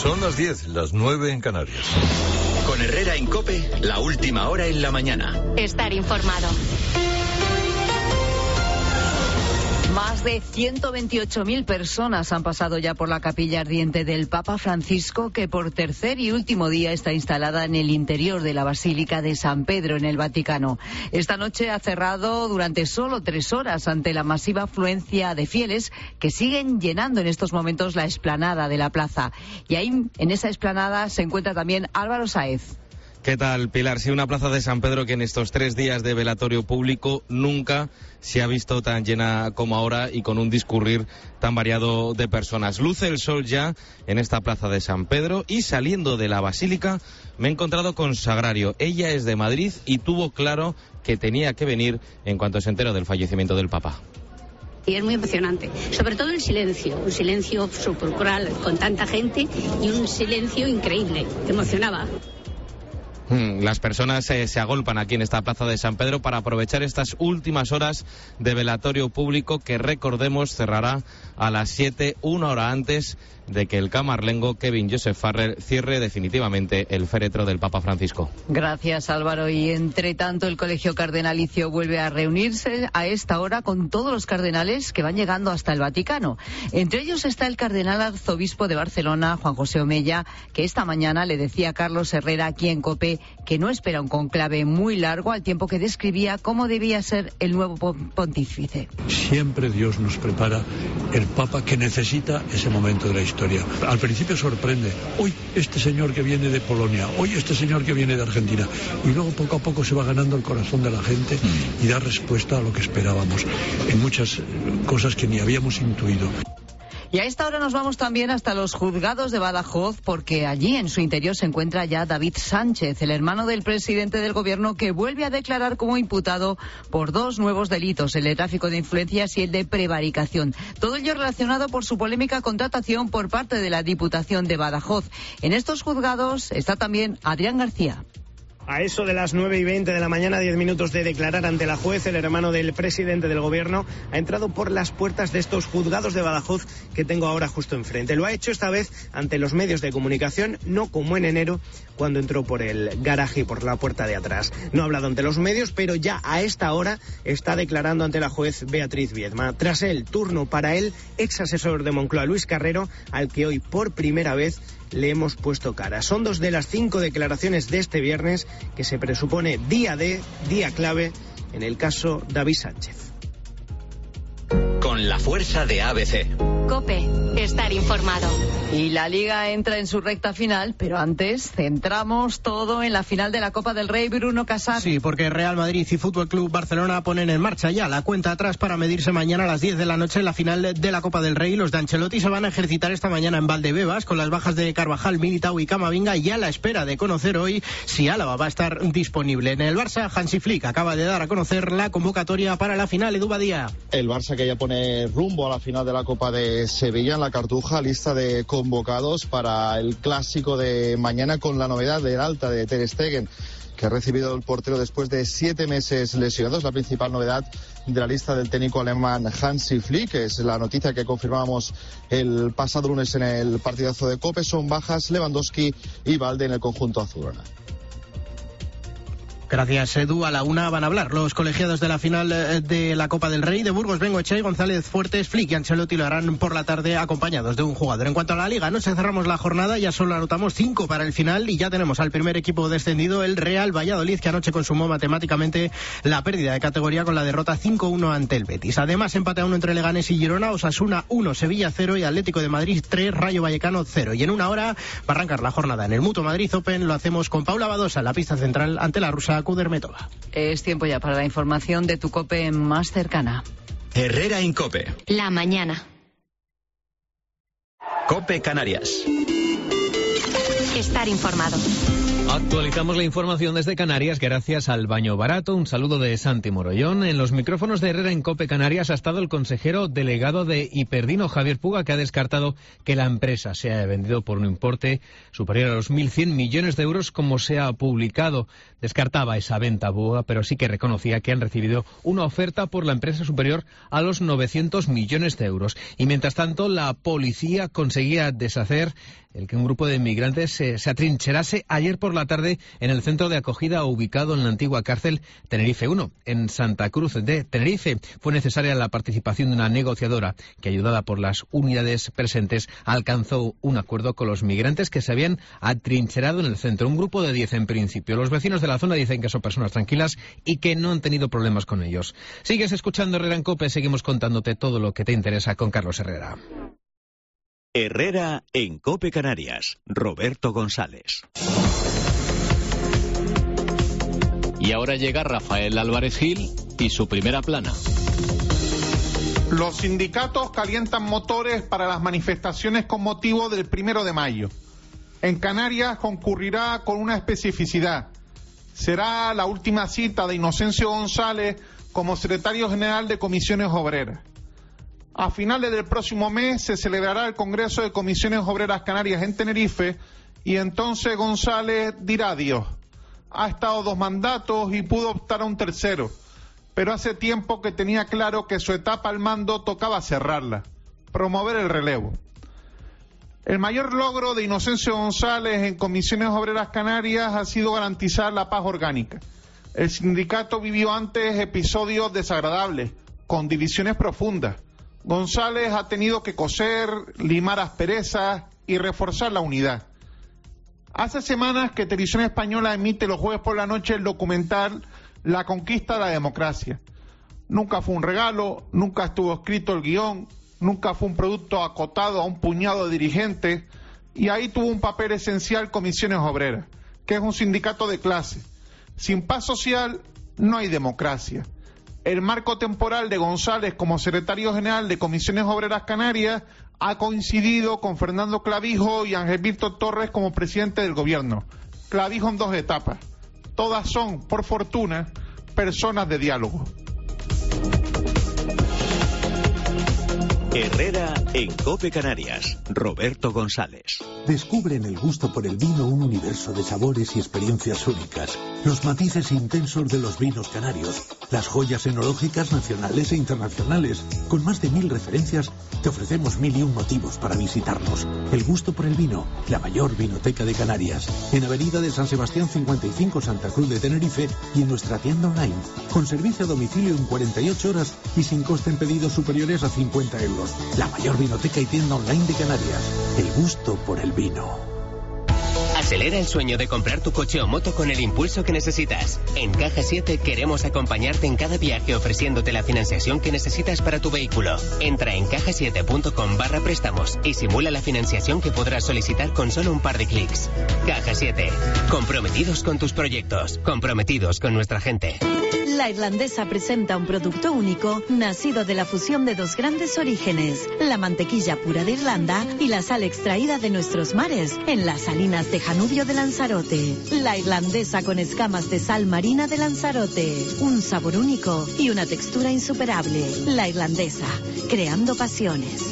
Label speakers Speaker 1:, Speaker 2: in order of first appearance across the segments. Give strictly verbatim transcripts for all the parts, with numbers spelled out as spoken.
Speaker 1: Son las diez, las nueve en Canarias.
Speaker 2: Con Herrera en COPE, la última hora en la mañana.
Speaker 3: Estar informado.
Speaker 4: Más de ciento veintiocho mil personas han pasado ya por la capilla ardiente del Papa Francisco, que por tercer y último día está instalada en el interior de la Basílica de San Pedro, en el Vaticano. Esta noche ha cerrado durante solo tres horas ante la masiva afluencia de fieles que siguen llenando en estos momentos la explanada de la plaza. Y ahí, en esa explanada, se encuentra también Álvaro Sáez.
Speaker 5: ¿Qué tal, Pilar? Sí, una plaza de San Pedro que en estos tres días de velatorio público nunca se ha visto tan llena como ahora y con un discurrir tan variado de personas. Luce el sol ya en esta plaza de San Pedro y saliendo de la Basílica me he encontrado con Sagrario. Ella es de Madrid y tuvo claro que tenía que venir en cuanto se enteró del fallecimiento del Papa.
Speaker 6: Y es muy emocionante, sobre todo el silencio, un silencio sepulcral con tanta gente y un silencio increíble, que emocionaba.
Speaker 5: Las personas eh, se agolpan aquí en esta plaza de San Pedro para aprovechar estas últimas horas de velatorio público que, recordemos, cerrará a las siete, una hora antes de que el camarlengo Kevin Joseph Farrell cierre definitivamente el féretro del Papa Francisco.
Speaker 4: Gracias, Álvaro. Y entre tanto, el Colegio Cardenalicio vuelve a reunirse a esta hora con todos los cardenales que van llegando hasta el Vaticano. Entre ellos está el cardenal arzobispo de Barcelona, Juan José Omella, que esta mañana le decía a Carlos Herrera aquí en COPE que no espera un conclave muy largo, al tiempo que describía cómo debía ser el nuevo pontífice.
Speaker 7: Siempre Dios nos prepara el Papa que necesita ese momento de la historia. Al principio sorprende, hoy este señor que viene de Polonia, hoy este señor que viene de Argentina, y luego poco a poco se va ganando el corazón de la gente y da respuesta a lo que esperábamos, en muchas cosas que ni habíamos intuido.
Speaker 4: Y a esta hora nos vamos también hasta los juzgados de Badajoz, porque allí en su interior se encuentra ya David Sánchez, el hermano del presidente del gobierno, que vuelve a declarar como imputado por dos nuevos delitos, el de tráfico de influencias y el de prevaricación. Todo ello relacionado por su polémica contratación por parte de la Diputación de Badajoz. En estos juzgados está también Adrián García.
Speaker 8: A eso de las nueve y veinte de la mañana, diez minutos de declarar ante la juez, el hermano del presidente del gobierno ha entrado por las puertas de estos juzgados de Badajoz que tengo ahora justo enfrente. Lo ha hecho esta vez ante los medios de comunicación, no como en enero, cuando entró por el garaje y por la puerta de atrás. No ha hablado ante los medios, pero ya a esta hora está declarando ante la juez Beatriz Viedma. Tras él, turno para el ex asesor de Moncloa, Luis Carrero, al que hoy por primera vez le hemos puesto cara. Son dos de las cinco declaraciones de este viernes que se presupone día D, día clave en el caso David Sánchez.
Speaker 2: Con la fuerza de A B C.
Speaker 3: COPE, estar informado.
Speaker 4: Y la Liga entra en su recta final, pero antes centramos todo en la final de la Copa del Rey. Bruno Casar.
Speaker 9: Sí, porque Real Madrid y Fútbol Club Barcelona ponen en marcha ya la cuenta atrás para medirse mañana a las diez de la noche en la final de la Copa del Rey. Los de Ancelotti se van a ejercitar esta mañana en Valdebebas con las bajas de Carvajal, Militao y Camavinga, y a la espera de conocer hoy si Álava va a estar disponible. En el Barça, Hansi Flick acaba de dar a conocer la convocatoria para la final. Edu Badía.
Speaker 10: El Barça que ya pone rumbo a la final de la Copa de Sevilla en la Cartuja, lista de convocados para el clásico de mañana, con la novedad del alta de Ter Stegen, que ha recibido el portero después de siete meses lesionados. La principal novedad de la lista del técnico alemán Hansi Flick, que es la noticia que confirmábamos el pasado lunes en el partidazo de COPE. Son bajas Lewandowski y Balde en el conjunto azulgrana.
Speaker 9: Gracias, Edu. A la una van a hablar los colegiados de la final de la Copa del Rey. De Burgos, Bengoechea y González Fuertes, Flick y Ancelotti lo harán por la tarde acompañados de un jugador. En cuanto a la Liga, no se cerramos la jornada, ya solo anotamos cinco para el final y ya tenemos al primer equipo descendido, el Real Valladolid, que anoche consumó matemáticamente la pérdida de categoría con la derrota cinco uno ante el Betis. Además, empate a uno entre Leganés y Girona, Osasuna uno, Sevilla cero y Atlético de Madrid tres, Rayo Vallecano cero. Y en una hora va a arrancar la jornada en el Mutua Madrid Open. Lo hacemos con Paula Badosa en la pista central ante la rusa Kudermetova.
Speaker 4: Es tiempo ya para la información de tu COPE más cercana.
Speaker 2: Herrera en COPE.
Speaker 3: La mañana.
Speaker 2: COPE Canarias.
Speaker 3: Estar informado.
Speaker 11: Actualizamos la información desde Canarias gracias al Baño Barato. Un saludo de Santi Morollón. En los micrófonos de Herrera en COPE Canarias ha estado el consejero delegado de Hiperdino, Javier Puga, que ha descartado que la empresa se haya vendido por un importe superior a los mil cien millones de euros, como se ha publicado. Descartaba esa venta, Puga, pero sí que reconocía que han recibido una oferta por la empresa superior a los novecientos millones de euros. Y mientras tanto, la policía conseguía deshacer el que un grupo de inmigrantes se, se atrincherase ayer por la tarde en el centro de acogida ubicado en la antigua cárcel Tenerife uno, en Santa Cruz de Tenerife. Fue necesaria la participación de una negociadora que, ayudada por las unidades presentes, alcanzó un acuerdo con los migrantes que se habían atrincherado en el centro. Un grupo de diez en principio. Los vecinos de la zona dicen que son personas tranquilas y que no han tenido problemas con ellos. Sigues escuchando Herrera en COPE, seguimos contándote todo lo que te interesa con Carlos Herrera.
Speaker 2: Herrera en COPE Canarias. Roberto González.
Speaker 12: Y ahora llega Rafael Álvarez Gil y su primera plana.
Speaker 13: Los sindicatos calientan motores para las manifestaciones con motivo del primero de mayo. En Canarias concurrirá con una especificidad. Será la última cita de Inocencio González como secretario general de Comisiones Obreras. A finales del próximo mes se celebrará el Congreso de Comisiones Obreras Canarias en Tenerife y entonces González dirá adiós. Ha estado dos mandatos y pudo optar a un tercero, pero hace tiempo que tenía claro que su etapa al mando tocaba cerrarla, promover el relevo. El mayor logro de Inocencio González en Comisiones Obreras Canarias ha sido garantizar la paz orgánica. El sindicato vivió antes episodios desagradables, con divisiones profundas. González ha tenido que coser, limar asperezas y reforzar la unidad. Hace semanas que Televisión Española emite los jueves por la noche el documental La conquista de la democracia. Nunca fue un regalo, nunca estuvo escrito el guión, nunca fue un producto acotado a un puñado de dirigentes, y ahí tuvo un papel esencial Comisiones Obreras, que es un sindicato de clase. Sin paz social no hay democracia. El marco temporal de González como secretario general de Comisiones Obreras Canarias ha coincidido con Fernando Clavijo y Ángel Víctor Torres como presidente del gobierno. Clavijo en dos etapas. Todas son, por fortuna, personas de diálogo.
Speaker 2: Herrera en COPE Canarias. Roberto González.
Speaker 14: Descubre en el gusto por el vino un universo de sabores y experiencias únicas. Los matices intensos de los vinos canarios. Las joyas enológicas nacionales e internacionales. Con más de mil referencias, te ofrecemos mil y un motivos para visitarnos. El gusto por el vino, la mayor vinoteca de Canarias. En Avenida de San Sebastián cincuenta y cinco, Santa Cruz de Tenerife, y en nuestra tienda online. Con servicio a domicilio en cuarenta y ocho horas y sin coste en pedidos superiores a cincuenta euros. La mayor vinoteca y tienda online de Canarias. El gusto por el vino.
Speaker 15: Acelera el sueño de comprar tu coche o moto con el impulso que necesitas. En Caja siete queremos acompañarte en cada viaje ofreciéndote la financiación que necesitas para tu vehículo. Entra en caja siete punto com barra préstamos y simula la financiación que podrás solicitar con solo un par de clics. Caja siete. Comprometidos con tus proyectos. Comprometidos con nuestra gente.
Speaker 16: La Irlandesa presenta un producto único nacido de la fusión de dos grandes orígenes, la mantequilla pura de Irlanda y la sal extraída de nuestros mares en las salinas de Janubio de Lanzarote. La Irlandesa con escamas de sal marina de Lanzarote, un sabor único y una textura insuperable. La Irlandesa, creando pasiones.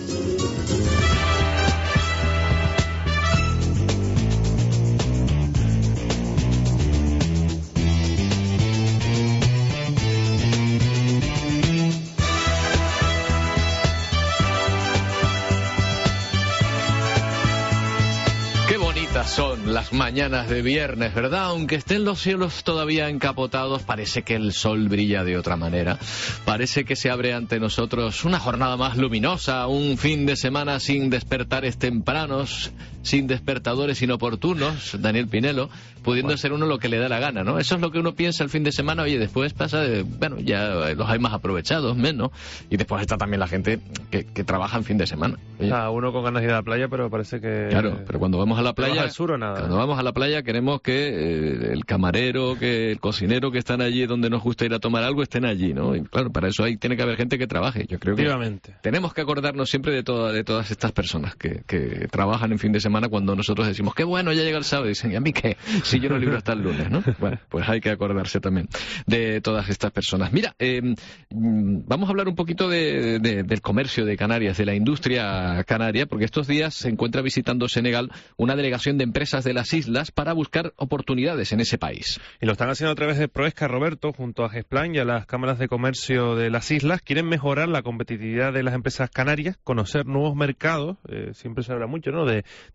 Speaker 12: Son las mañanas de viernes, ¿verdad? Aunque estén los cielos todavía encapotados, parece que el sol brilla de otra manera. Parece que se abre ante nosotros una jornada más luminosa, un fin de semana sin despertares tempranos, sin despertadores inoportunos, Daniel Pinelo, pudiendo bueno. ser uno lo que le da la gana, ¿no? Eso es lo que uno piensa el fin de semana, oye, después pasa de, bueno, ya los hay más aprovechados, menos, y después está también la gente que, que trabaja en fin de semana.
Speaker 17: Oye. Ah, uno con ganas de ir a la playa, pero parece que...
Speaker 12: Claro, pero cuando vamos a la playa...
Speaker 17: al sur o nada.
Speaker 12: Cuando vamos a la playa queremos que eh, el camarero, que el cocinero que están allí donde nos gusta ir a tomar algo estén allí, ¿no? Y claro, para eso ahí tiene que haber gente que trabaje. Yo creo que tenemos que acordarnos siempre de, toda, de todas estas personas que, que trabajan en fin de semana cuando nosotros decimos, qué bueno, ya llega el sábado. Y dicen, ¿y a mí qué? Si yo no libro hasta el lunes, ¿no? Bueno, pues hay que acordarse también de todas estas personas. Mira, eh, vamos a hablar un poquito de, de, del comercio de Canarias, de la industria canaria, porque estos días se encuentra visitando Senegal una delegación de empresas de las islas para buscar oportunidades en ese país.
Speaker 17: Y lo están haciendo a través de Proesca, Roberto, junto a GESPLAN y a las cámaras de comercio de las islas. Quieren mejorar la competitividad de las empresas canarias, conocer nuevos mercados. Eh, siempre se habla mucho, ¿no?, de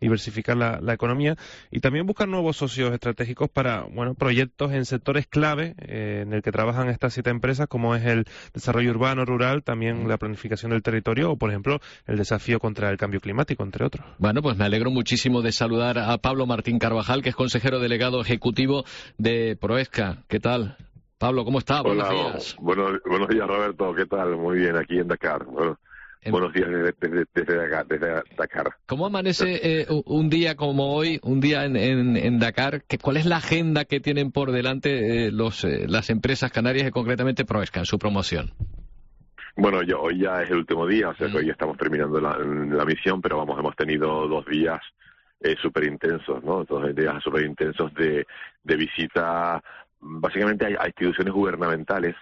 Speaker 17: diversificar la, la economía y también buscar nuevos socios estratégicos para, bueno, proyectos en sectores clave eh, en el que trabajan estas siete empresas, como es el desarrollo urbano, rural, también la planificación del territorio o, por ejemplo, el desafío contra el cambio climático, entre otros.
Speaker 12: Bueno, pues me alegro muchísimo de saludar a Pablo Martín Carvajal, que es consejero delegado ejecutivo de Proesca. ¿Qué tal? Pablo, ¿cómo está?
Speaker 18: Hola,
Speaker 12: buenos días.
Speaker 18: Buenos, buenos días, Roberto. ¿Qué tal? Muy bien, aquí en Dakar. Bueno, en... Buenos días desde, desde, desde, Dakar, desde Dakar.
Speaker 12: ¿Cómo amanece eh, un día como hoy, un día en, en, en Dakar? ¿Cuál es la agenda que tienen por delante eh, los, eh, las empresas canarias y concretamente Proesca en su promoción?
Speaker 18: Bueno, yo, hoy ya es el último día, o sea que hoy estamos terminando la, la misión, pero vamos, hemos tenido dos días eh, súper intensos, ¿no? Dos días súper intensos de, de visita, básicamente a, a instituciones gubernamentales,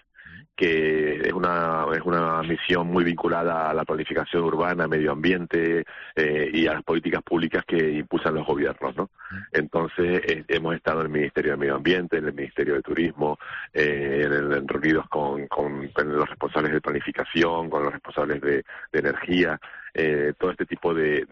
Speaker 18: que es una es una misión muy vinculada a la planificación urbana, medio ambiente eh, y a las políticas públicas que impulsan los gobiernos, ¿no? Entonces eh, hemos estado en el Ministerio de Medio Ambiente, en el Ministerio de Turismo, eh, en, en reunidos con, con, con los responsables de planificación, con los responsables de, de energía, eh, todo este tipo de,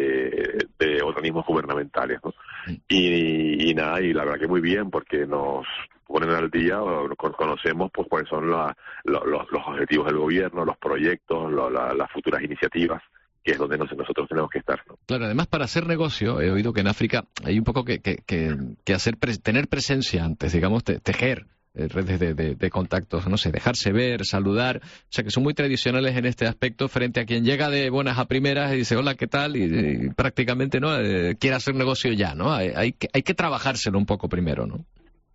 Speaker 18: de, de organismos gubernamentales, ¿no? Y, y nada, y la verdad que muy bien, porque nos ponen al día, conocemos pues cuáles son la, los, los objetivos del gobierno, los proyectos, la, la, las futuras iniciativas, que es donde nosotros tenemos que estar, ¿no?
Speaker 12: Claro, además para hacer negocio, he oído que en África hay un poco que, que, que, que hacer pre, tener presencia antes, digamos, te, tejer eh, redes de, de, de contactos, no sé, dejarse ver, saludar, o sea que son muy tradicionales en este aspecto frente a quien llega de buenas a primeras y dice hola, ¿qué tal? Y, y prácticamente no eh, quiere hacer negocio ya, ¿no? Hay, hay, que, hay que trabajárselo un poco primero, ¿no?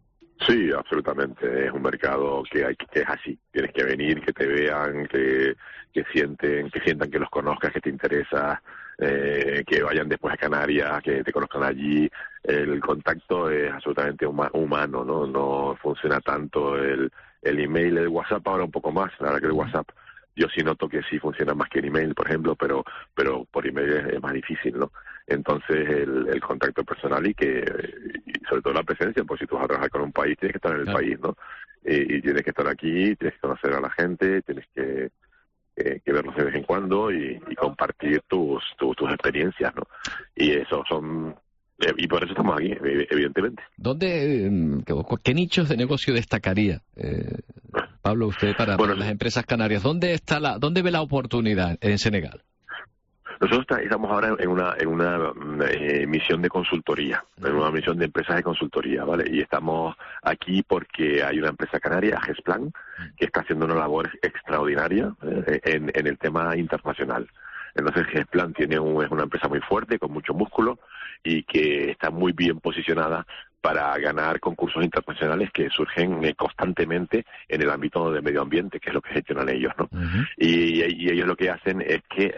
Speaker 18: Sí, absolutamente. Es un mercado que hay que es así. Tienes que venir, que te vean, que, que sienten, que sientan que los conozcas, que te interesa, eh, que vayan después a Canarias, que te conozcan allí. El contacto es absolutamente huma, humano, ¿no? No funciona tanto el, el email, el WhatsApp ahora un poco más. La verdad que el WhatsApp yo sí noto que sí funciona más que el email, por ejemplo, pero pero por email es, es más difícil, ¿no? Entonces el, el contacto personal y que y sobre todo la presencia, pues si tú vas a trabajar con un país tienes que estar en el claro. país, ¿no? Y, y tienes que estar aquí, tienes que conocer a la gente, tienes que eh, que verlos de vez en cuando y, y compartir tus, tus tus experiencias, ¿no? Y eso son eh, y por eso estamos aquí, evidentemente.
Speaker 12: ¿Dónde qué, qué nichos de negocio destacaría, eh, Pablo, usted para, bueno, para las empresas canarias? ¿Dónde está la dónde ve la oportunidad en Senegal?
Speaker 18: Nosotros estamos ahora en una en una eh, misión de consultoría, en una misión de empresas de consultoría, ¿vale? Y estamos aquí porque hay una empresa canaria, Gesplan, que está haciendo una labor extraordinaria eh, en, en el tema internacional. Entonces Gesplan tiene un, es una empresa muy fuerte, con mucho músculo y que está muy bien posicionada para ganar concursos internacionales que surgen eh, constantemente en el ámbito del medio ambiente, que es lo que gestionan ellos, ¿no? Uh-huh. y, y ellos lo que hacen es que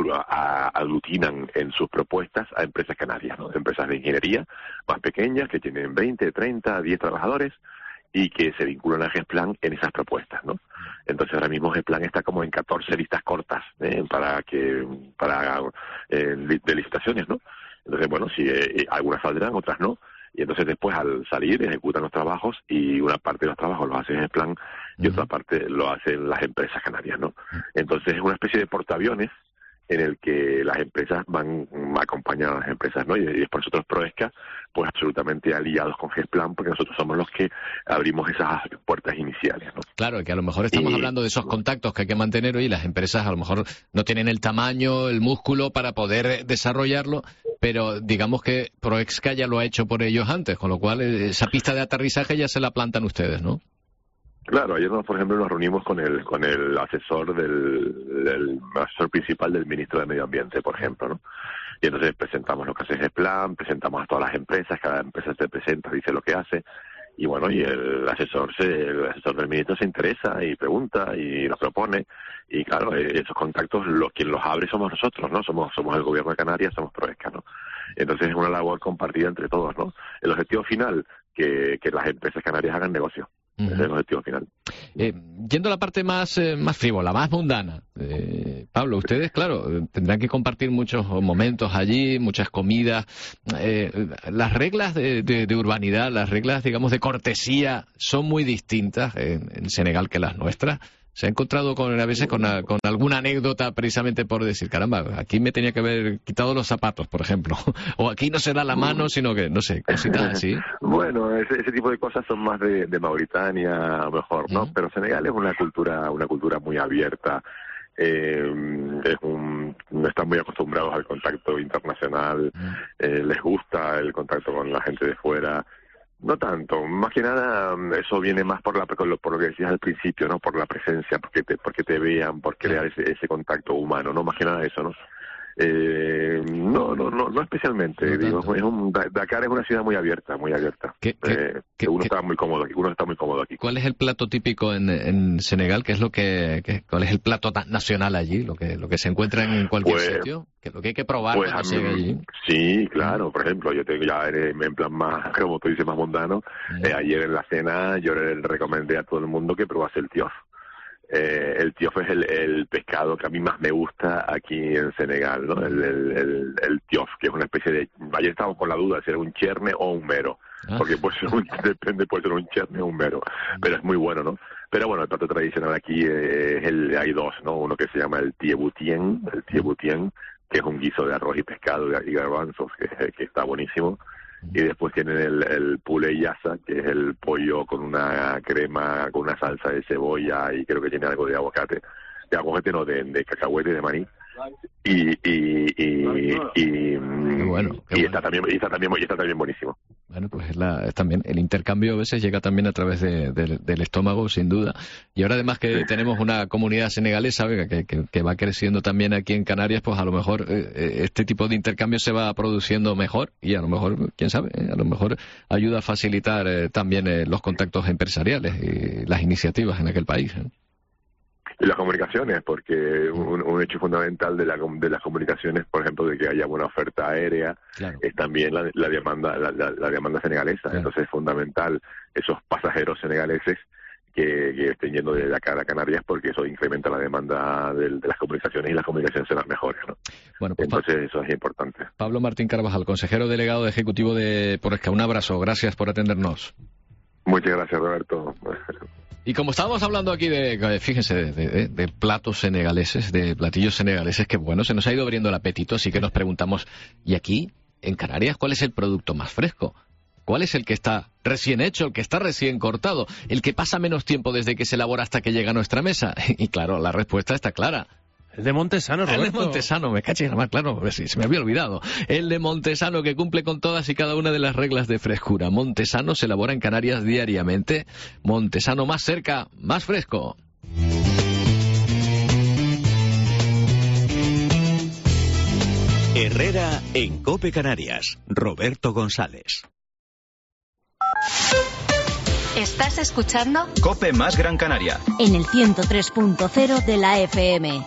Speaker 18: aglutinan en sus propuestas a empresas canarias, ¿no? Empresas de ingeniería más pequeñas que tienen veinte, treinta, diez trabajadores y que se vinculan a Gesplan en esas propuestas, ¿no? Entonces ahora mismo Gesplan está como en catorce listas cortas ¿eh? para que para eh, de licitaciones, ¿no? Entonces bueno, si eh, algunas saldrán, otras no. Y entonces después al salir ejecutan los trabajos y una parte de los trabajos los hace Gesplan y uh-huh. otra parte lo hacen las empresas canarias, ¿no? Entonces es una especie de portaaviones en el que las empresas van acompañando a las empresas, ¿no? Y, y es por nosotros Proesca, pues absolutamente aliados con Gesplan, porque nosotros somos los que abrimos esas puertas iniciales, ¿no?
Speaker 12: Claro, que a lo mejor estamos y, hablando de esos contactos que hay que mantener hoy, las empresas a lo mejor no tienen el tamaño, el músculo para poder desarrollarlo, pero digamos que Proesca ya lo ha hecho por ellos antes, con lo cual esa pista de aterrizaje ya se la plantan ustedes, ¿no?
Speaker 18: Claro, ayer, nos, por ejemplo, nos reunimos con el con el asesor del, del asesor principal del ministro de Medio Ambiente, por ejemplo, ¿no? Y entonces presentamos lo que hace Gesplan, presentamos a todas las empresas, cada empresa se presenta, dice lo que hace, y bueno, y el asesor se, el asesor del ministro se interesa y pregunta y lo propone, y claro, esos contactos, los, quien los abre somos nosotros, ¿no? Somos somos el gobierno de Canarias, somos Proesca, ¿no? Entonces es una labor compartida entre todos, ¿no? El objetivo final, que, que las empresas canarias hagan negocio. Uh-huh. Ese es el objetivo final.
Speaker 12: Eh, yendo a la parte más, eh, más frívola, más mundana, eh, Pablo, ustedes, claro, tendrán que compartir muchos momentos allí, muchas comidas. Eh, las reglas de, de, de urbanidad, las reglas, digamos, de cortesía, son muy distintas en, en Senegal que las nuestras. Se ha encontrado con, a veces con, a, con alguna anécdota precisamente por decir, caramba, aquí me tenía que haber quitado los zapatos, por ejemplo. O aquí no se da la mano, sino que, no sé, cositas así.
Speaker 18: Bueno, ese, ese tipo de cosas son más de, de Mauritania, a lo mejor, ¿no? Uh-huh. Pero Senegal es una cultura, una cultura muy abierta. Eh, es un, no están muy acostumbrados al contacto internacional, eh, les gusta el contacto con la gente de fuera. No tanto, más que nada eso viene más por la por lo, por lo que decías al principio, ¿no? Por la presencia, porque te porque te vean, por crear ese, ese contacto humano, ¿no? Más que nada eso, ¿no? Eh, no, no, no, no especialmente. No digo, es un, Dakar es una ciudad muy abierta, muy abierta. ¿Qué, qué, eh, qué, uno qué, está muy cómodo aquí, uno está muy cómodo aquí.
Speaker 12: ¿Cuál es el plato típico en, en Senegal? ¿Qué es lo que, que, cuál es el plato nacional allí? Lo que, lo que se encuentra en cualquier pues, sitio. ¿Qué, lo que hay que probar
Speaker 18: pues,
Speaker 12: cuando llegue allí?
Speaker 18: Sí, claro. Por ejemplo, yo tengo ya en plan más, como tú dices, más mundano. Mm. Eh, ayer en la cena yo le recomendé a todo el mundo que probase el tiof. Eh, el tiof es el, el pescado que a mí más me gusta aquí en Senegal, ¿no? El, el, el, el tiof, que es una especie de... Ayer estábamos con la duda de si era un cherne o un mero, ah. porque puede ser un, depende, puede ser un cherne o un mero, pero es muy bueno, ¿no? Pero bueno, el plato tradicional aquí es el, hay dos, ¿no? Uno que se llama el tieboutien, el tieboutien, que es un guiso de arroz y pescado y garbanzos, que, que está buenísimo. Y después tienen el, el poulet yassa, que es el pollo con una crema, con una salsa de cebolla y creo que tiene algo de aguacate. De aguacate no, de, de cacahuete, de maní. Y y y, y,
Speaker 12: bueno,
Speaker 18: y está también y está también y está también buenísimo.
Speaker 12: Bueno, pues es, la, es también el intercambio a veces llega también a través de, de, del estómago, sin duda. Y ahora además que tenemos una comunidad senegalesa que, que, que va creciendo también aquí en Canarias, pues a lo mejor eh, este tipo de intercambio se va produciendo mejor y a lo mejor, quién sabe, eh, a lo mejor ayuda a facilitar eh, también eh, los contactos empresariales y las iniciativas en aquel país. ¿eh?
Speaker 18: Y las comunicaciones, porque un, un hecho fundamental de, la, de las comunicaciones, por ejemplo, de que haya buena oferta aérea, claro. es también la, la demanda la, la, la demanda senegalesa. Claro. Entonces es fundamental esos pasajeros senegaleses que, que estén yendo de Dakar a Canarias, porque eso incrementa la demanda de, de las comunicaciones y las comunicaciones serán mejores, ¿no?
Speaker 12: Bueno, pues,
Speaker 18: entonces eso es importante.
Speaker 12: Pablo Martín Carvajal, consejero delegado ejecutivo de Porresca, un abrazo, gracias por atendernos.
Speaker 18: Muchas gracias, Roberto.
Speaker 12: Y como estábamos hablando aquí de, fíjense, de, de, de platos senegaleses, de platillos senegaleses, que bueno, se nos ha ido abriendo el apetito, así que nos preguntamos, ¿y aquí, en Canarias, cuál es el producto más fresco? ¿Cuál es el que está recién hecho, el que está recién cortado, el que pasa menos tiempo desde que se elabora hasta que llega a nuestra mesa? Y claro, la respuesta está clara.
Speaker 17: El de Montesano, Roberto.
Speaker 12: El de Montesano, me caché, más claro, se me había olvidado. El de Montesano, que cumple con todas y cada una de las reglas de frescura. Montesano se elabora en Canarias diariamente. Montesano, más cerca, más fresco.
Speaker 2: Herrera en COPE Canarias. Roberto González.
Speaker 3: ¿Estás escuchando?
Speaker 2: COPE más Gran Canaria.
Speaker 16: En el ciento tres punto cero de la F M.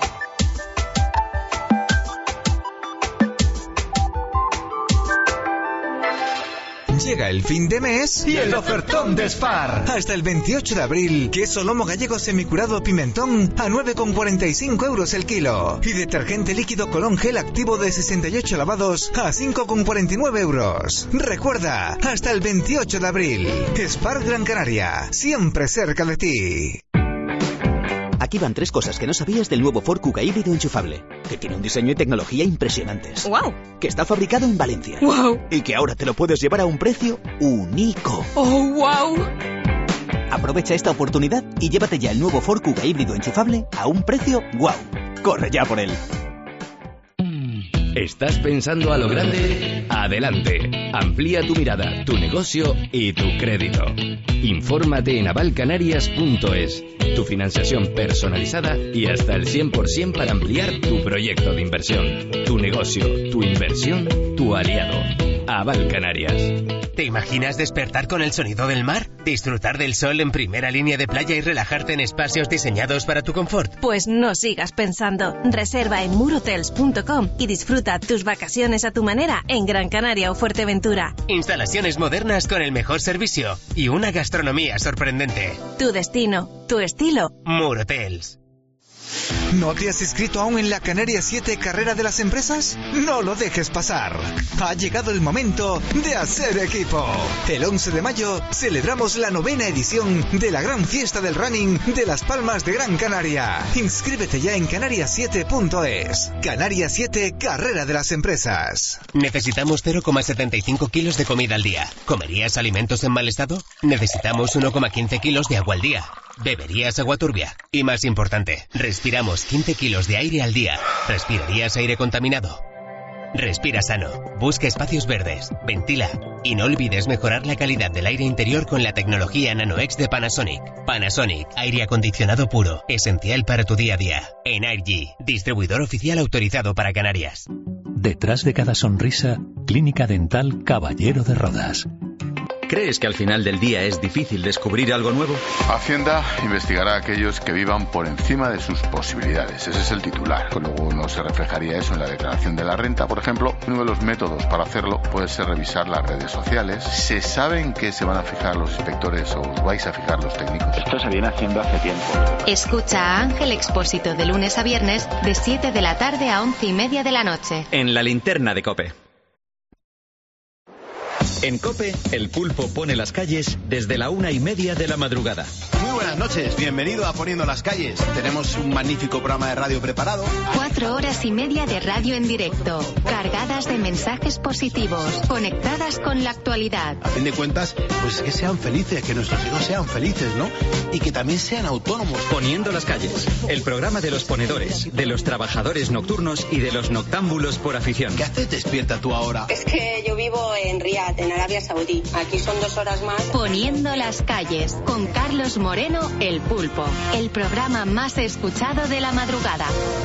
Speaker 19: Llega el fin de mes y el ofertón de Spar. Hasta el veintiocho de abril, queso lomo gallego semicurado pimentón a nueve con cuarenta y cinco euros el kilo. Y detergente líquido Colón Gel activo de sesenta y ocho lavados a cinco con cuarenta y nueve euros. Recuerda, hasta el veintiocho de abril. Spar Gran Canaria, siempre cerca de ti.
Speaker 20: Aquí van tres cosas que no sabías del nuevo Ford Kuga híbrido enchufable. Que tiene un diseño y tecnología impresionantes.
Speaker 21: ¡Wow!
Speaker 20: Que está fabricado en Valencia.
Speaker 21: ¡Wow!
Speaker 20: Y que ahora te lo puedes llevar a un precio único.
Speaker 21: ¡Oh, wow!
Speaker 20: Aprovecha esta oportunidad y llévate ya el nuevo Ford Kuga híbrido enchufable a un precio ¡wow! Corre ya por él.
Speaker 22: ¿Estás pensando a lo grande? Adelante. Amplía tu mirada, tu negocio y tu crédito. Infórmate en avalcanarias punto es. Tu financiación personalizada y hasta el cien por ciento para ampliar tu proyecto de inversión. Tu negocio, tu inversión, tu aliado. Aval Canarias.
Speaker 15: ¿Te imaginas despertar con el sonido del mar? ¿Disfrutar del sol en primera línea de playa y relajarte en espacios diseñados para tu confort?
Speaker 23: Pues no sigas pensando. Reserva en murhotels punto com y disfruta tus vacaciones a tu manera en Gran Canaria o Fuerteventura.
Speaker 15: Instalaciones modernas con el mejor servicio y una gastronomía sorprendente.
Speaker 23: Tu destino, tu estilo.
Speaker 15: Murhotels.
Speaker 19: ¿No te has inscrito aún en la Canarias siete Carrera de las Empresas? No lo dejes pasar. Ha llegado el momento de hacer equipo. El once de mayo celebramos la novena edición de la gran fiesta del running de Las Palmas de Gran Canaria. Inscríbete ya en canarias siete punto es. Canarias siete Carrera de las Empresas.
Speaker 15: Necesitamos cero coma setenta y cinco kilos de comida al día. ¿Comerías alimentos en mal estado? Necesitamos uno coma quince kilos de agua al día. ¿Beberías agua turbia? Y más importante, respiramos quince kilos de aire al día. ¿Respirarías aire contaminado? Respira sano, busca espacios verdes, ventila y no olvides mejorar la calidad del aire interior con la tecnología NanoX de Panasonic. Panasonic, aire acondicionado puro, esencial para tu día a día. Energy, distribuidor oficial autorizado para Canarias.
Speaker 1: Detrás de cada sonrisa, Clínica Dental Caballero de Rodas.
Speaker 2: ¿Crees que al final del día es difícil descubrir algo nuevo?
Speaker 6: Hacienda investigará a aquellos que vivan por encima de sus posibilidades. Ese es el titular. Luego no se reflejaría eso en la declaración de la renta. Por ejemplo, uno de los métodos para hacerlo puede ser revisar las redes sociales. ¿Se sabe en qué se van a fijar los inspectores o os vais a fijar los técnicos?
Speaker 21: Esto se viene haciendo hace tiempo.
Speaker 3: Escucha a Ángel Expósito de lunes a viernes de siete de la tarde a once y media de la noche.
Speaker 2: En la linterna de COPE. En COPE, el pulpo pone las calles desde la una y media de la madrugada.
Speaker 24: Muy buenas noches, bienvenido a Poniendo las Calles. Tenemos un magnífico programa de radio preparado.
Speaker 3: Cuatro horas y media de radio en directo, cargadas de mensajes positivos, conectadas con la actualidad.
Speaker 24: A fin de cuentas, pues que sean felices, que nuestros hijos sean felices, ¿no? Y que también sean autónomos.
Speaker 2: Poniendo las Calles, el programa de los ponedores, de los trabajadores nocturnos y de los noctámbulos por afición.
Speaker 24: ¿Qué haces despierta tú ahora?
Speaker 25: Es que yo vivo en Riad, en Arabia Saudí. Aquí son dos horas más.
Speaker 3: Poniendo las Calles, con Carlos Moreno, el pulpo. El programa más escuchado de la madrugada.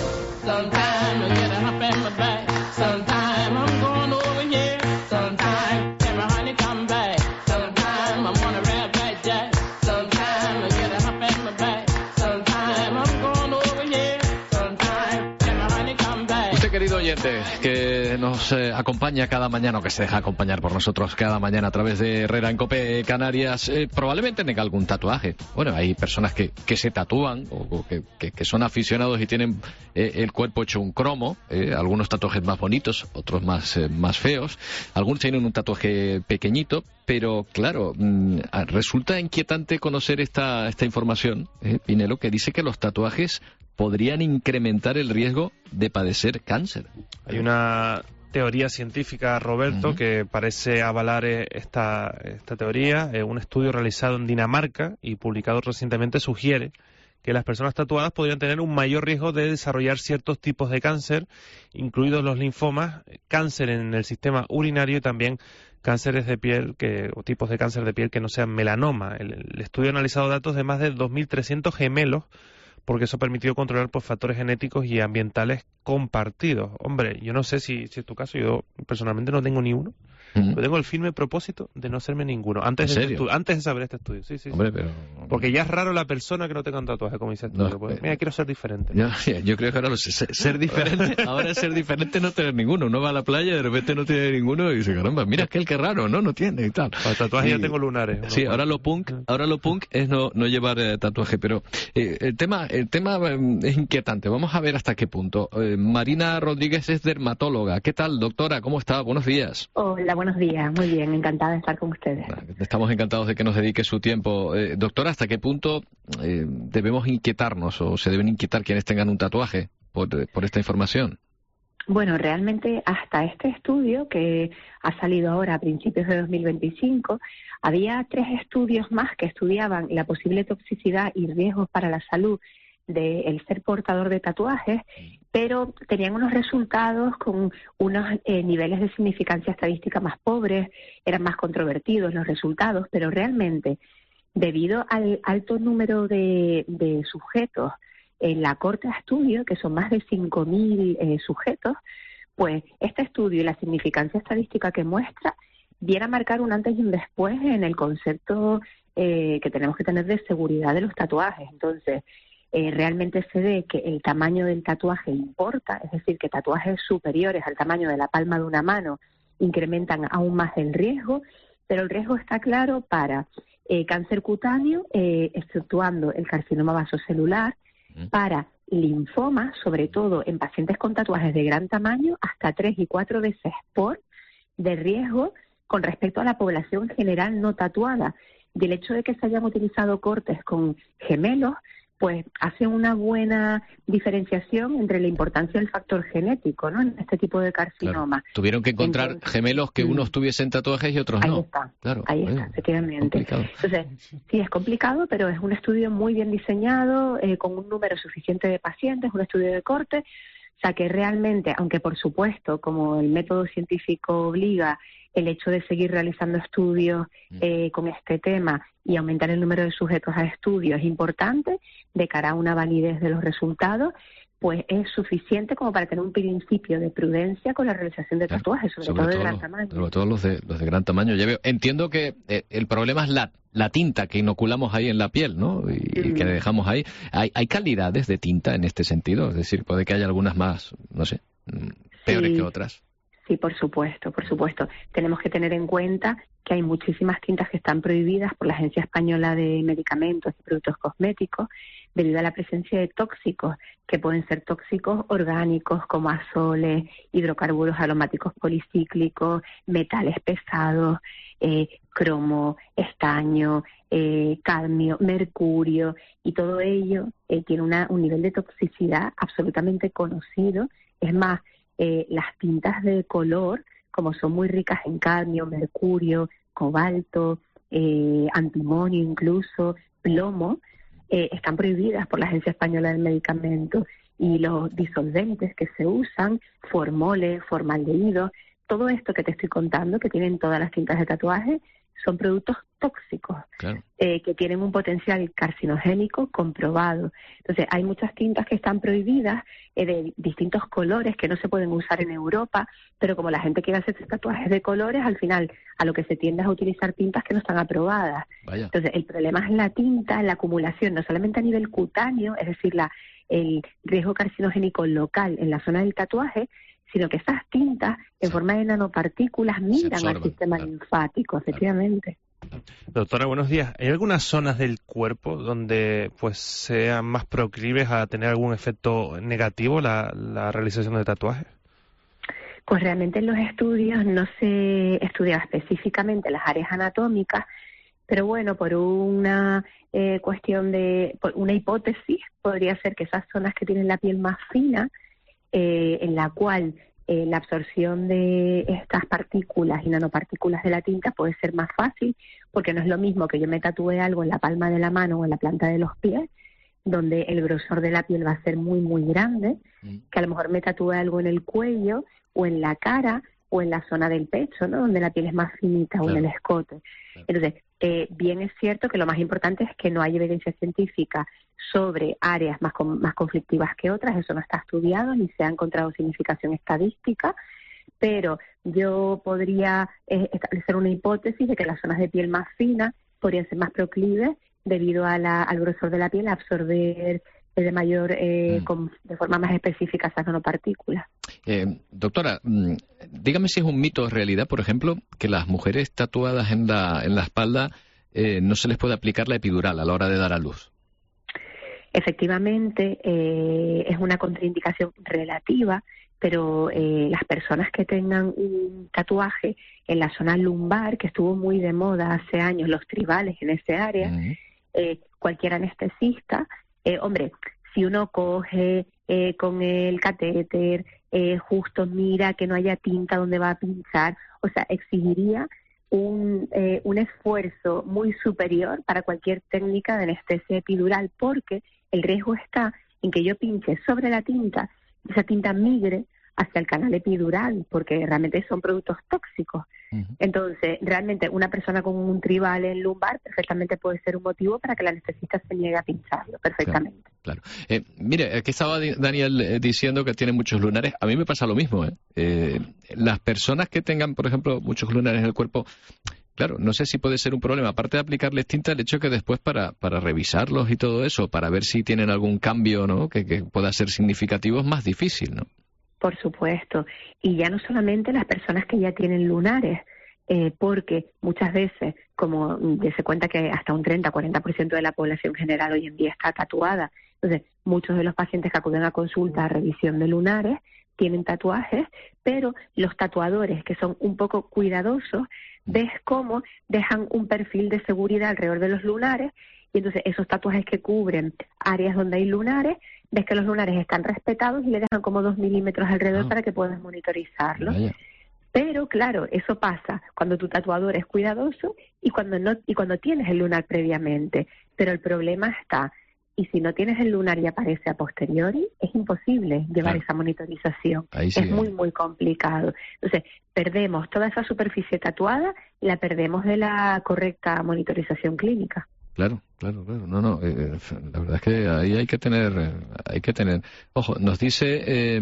Speaker 12: Querido oyente, que nos eh, acompaña cada mañana, o que se deja acompañar por nosotros cada mañana a través de Herrera en COPE Canarias, eh, probablemente tenga algún tatuaje. Bueno, hay personas que, que se tatúan, o, o que, que, que son aficionados y tienen eh, el cuerpo hecho un cromo, eh, algunos tatuajes más bonitos, otros más, eh, más feos, algunos tienen un tatuaje pequeñito, pero claro, mmm, resulta inquietante conocer esta, esta información, eh, Pinelo, que dice que los tatuajes podrían incrementar el riesgo de padecer cáncer.
Speaker 17: Hay una teoría científica, Roberto, uh-huh. que parece avalar esta, esta teoría. Eh, un estudio realizado en Dinamarca y publicado recientemente sugiere que las personas tatuadas podrían tener un mayor riesgo de desarrollar ciertos tipos de cáncer, incluidos los linfomas, cáncer en el sistema urinario y también cánceres de piel que, o tipos de cáncer de piel que no sean melanoma. El, el estudio ha analizado datos de más de dos mil trescientos gemelos, porque eso ha permitido controlar pues, factores genéticos y ambientales compartidos. Hombre, yo no sé si, si es tu caso, yo personalmente no tengo ni uno, uh-huh. pero tengo el firme propósito de no hacerme ninguno, antes, de, este antes de saber este estudio. Sí, sí,
Speaker 12: Hombre,
Speaker 17: sí.
Speaker 12: Pero...
Speaker 17: Porque ya es raro la persona que no tenga un tatuaje, como dices tú. No, pues, mira, quiero ser diferente.
Speaker 12: Yo, yo creo que ahora lo sé, ser, ser diferente, ahora ser diferente no tener ninguno. Uno va a la playa y de repente no tiene ninguno y dice, caramba, mira aquel que raro, ¿no? No tiene y tal.
Speaker 17: Para tatuajes y, ya tengo lunares.
Speaker 12: Sí, ahora lo punk, ahora lo punk es no, no llevar eh, tatuaje, pero eh, el tema, el tema eh, es inquietante. Vamos a ver hasta qué punto. Eh, Marina Rodríguez es dermatóloga. ¿Qué tal, doctora? ¿Cómo está? Buenos días.
Speaker 26: Hola, buenos días. Muy bien, encantada de estar con ustedes.
Speaker 12: Estamos encantados de que nos dedique su tiempo. Eh, doctora, ¿hasta qué punto eh, debemos inquietarnos o se deben inquietar quienes tengan un tatuaje por, por esta información?
Speaker 26: Bueno, realmente hasta este estudio que ha salido ahora a principios de dos mil veinticinco, había tres estudios más que estudiaban la posible toxicidad y riesgos para la salud del ser portador de tatuajes, pero tenían unos resultados con unos eh, niveles de significancia estadística más pobres, eran más controvertidos los resultados, pero realmente, debido al alto número de, de sujetos en la corte de estudio, que son más de cinco mil eh, sujetos, pues este estudio y la significancia estadística que muestra viene a marcar un antes y un después en el concepto eh, que tenemos que tener de seguridad de los tatuajes. Entonces, Eh, realmente se ve que el tamaño del tatuaje importa, es decir, que tatuajes superiores al tamaño de la palma de una mano incrementan aún más el riesgo, pero el riesgo está claro para eh, cáncer cutáneo, eh, exceptuando el carcinoma vasocelular, para linfoma, sobre todo en pacientes con tatuajes de gran tamaño, hasta tres y cuatro veces por de riesgo con respecto a la población general no tatuada. Y el hecho de que se hayan utilizado cortes con gemelos, pues hace una buena diferenciación entre la importancia del factor genético, ¿no?, en este tipo de carcinoma.
Speaker 12: Claro. Tuvieron que encontrar Entonces, gemelos que unos tuviesen tatuajes y otros
Speaker 26: ahí
Speaker 12: no.
Speaker 26: Está,
Speaker 12: claro,
Speaker 26: ahí
Speaker 12: bueno,
Speaker 26: está, efectivamente.
Speaker 12: Complicado.
Speaker 26: Entonces, sí, es complicado, pero es un estudio muy bien diseñado, eh, con un número suficiente de pacientes, un estudio de corte. O sea que realmente, aunque por supuesto, como el método científico obliga, el hecho de seguir realizando estudios eh, con este tema y aumentar el número de sujetos a estudios es importante de cara a una validez de los resultados, pues es suficiente como para tener un principio de prudencia con la realización de tatuajes, sobre, sobre todo, todo de gran tamaño.
Speaker 12: Sobre todo los de, los de gran tamaño. Ya veo. Entiendo que eh, el problema es la, la tinta que inoculamos ahí en la piel, ¿no? Y, y que dejamos ahí. ¿Hay, ¿Hay calidades de tinta en este sentido? Es decir, puede que haya algunas más, no sé, peores
Speaker 26: sí.
Speaker 12: que otras.
Speaker 26: Sí, por supuesto, por supuesto. Tenemos que tener en cuenta que hay muchísimas tintas que están prohibidas por la Agencia Española de Medicamentos y Productos Cosméticos debido a la presencia de tóxicos, que pueden ser tóxicos orgánicos como azoles, hidrocarburos aromáticos policíclicos, metales pesados, eh, cromo, estaño, eh, cadmio, mercurio, y todo ello eh, tiene una, un nivel de toxicidad absolutamente conocido. Es más, Eh, las tintas de color, como son muy ricas en cadmio, mercurio, cobalto, eh, antimonio incluso, plomo, eh, están prohibidas por la Agencia Española del Medicamento, y los disolventes que se usan, formole, formaldehído, todo esto que te estoy contando, que tienen todas las tintas de tatuaje, son productos tóxicos,
Speaker 12: claro.
Speaker 26: eh, que tienen un potencial carcinogénico comprobado. Entonces, hay muchas tintas que están prohibidas eh, de distintos colores que no se pueden usar en Europa, pero como la gente quiere hacerse tatuajes de colores, al final a lo que se tiende es a utilizar tintas que no están aprobadas.
Speaker 12: Vaya.
Speaker 26: Entonces, el problema es la tinta, la acumulación, no solamente a nivel cutáneo, es decir, la, el riesgo carcinogénico local en la zona del tatuaje, sino que esas tintas en forma de nanopartículas migran al sistema claro. linfático, efectivamente.
Speaker 17: Doctora, buenos días. ¿Hay algunas zonas del cuerpo donde pues sean más proclives a tener algún efecto negativo la, la realización de tatuajes?
Speaker 26: Pues realmente en los estudios no se estudia específicamente las áreas anatómicas, pero bueno, por una eh, cuestión de, por una hipótesis, podría ser que esas zonas que tienen la piel más fina, Eh, en la cual eh, la absorción de estas partículas y nanopartículas de la tinta puede ser más fácil, porque no es lo mismo que yo me tatúe algo en la palma de la mano o en la planta de los pies, donde el grosor de la piel va a ser muy, muy grande, mm. que a lo mejor me tatúe algo en el cuello o en la cara o en la zona del pecho, ¿no?, donde la piel es más finita, claro. o en el escote. Claro. Entonces, eh, bien es cierto que lo más importante es que no hay evidencia científica sobre áreas más, con, más conflictivas que otras, eso no está estudiado ni se ha encontrado significación estadística, pero yo podría eh, establecer una hipótesis de que las zonas de piel más finas podrían ser más proclives debido a la, al grosor de la piel a absorber eh, de mayor eh, mm. con, de forma más específica esas nanopartículas.
Speaker 12: Eh, doctora, dígame si es un mito o realidad, por ejemplo, que las mujeres tatuadas en la, en la espalda eh, no se les puede aplicar la epidural a la hora de dar a luz.
Speaker 26: Efectivamente, eh, es una contraindicación relativa, pero eh, las personas que tengan un tatuaje en la zona lumbar, que estuvo muy de moda hace años, los tribales en ese área, uh-huh. eh, cualquier anestesista, eh, hombre, si uno coge eh, con el catéter, eh, justo mira que no haya tinta donde va a pinchar, o sea, exigiría un, eh, un esfuerzo muy superior para cualquier técnica de anestesia epidural, porque el riesgo está en que yo pinche sobre la tinta y esa tinta migre hacia el canal epidural, porque realmente son productos tóxicos. Uh-huh. Entonces, realmente una persona con un tribal en lumbar perfectamente puede ser un motivo para que el anestesista se niegue a pincharlo, perfectamente.
Speaker 12: Claro. claro. Eh, mire, aquí estaba Daniel eh, diciendo que tiene muchos lunares. A mí me pasa lo mismo. ¿eh? Eh, las personas que tengan, por ejemplo, muchos lunares en el cuerpo, claro, no sé si puede ser un problema, aparte de aplicarles tinta, el hecho que después para, para revisarlos y todo eso, para ver si tienen algún cambio, ¿no?, que, que pueda ser significativo, es más difícil, ¿no?
Speaker 26: Por supuesto. Y ya no solamente las personas que ya tienen lunares, eh, porque muchas veces, como se cuenta que hasta un treinta a cuarenta por ciento de la población general hoy en día está tatuada, Entonces, muchos de los pacientes que acuden a consulta a revisión de lunares tienen tatuajes, pero los tatuadores que son un poco cuidadosos, ves cómo dejan un perfil de seguridad alrededor de los lunares, y entonces esos tatuajes que cubren áreas donde hay lunares, ves que los lunares están respetados y le dejan como dos milímetros alrededor oh. para que puedas monitorizarlo. Vaya. Pero claro, eso pasa cuando tu tatuador es cuidadoso y cuando no y cuando tienes el lunar previamente. Pero el problema está, y si no tienes el lunar y aparece a posteriori, es imposible llevar claro. esa monitorización. Ahí sí, es muy, muy complicado. Entonces, perdemos toda esa superficie tatuada, la perdemos de la correcta monitorización clínica.
Speaker 12: Claro, claro, claro. No, no. Eh, la verdad es que ahí hay que tener, hay que tener. Ojo, nos dice eh,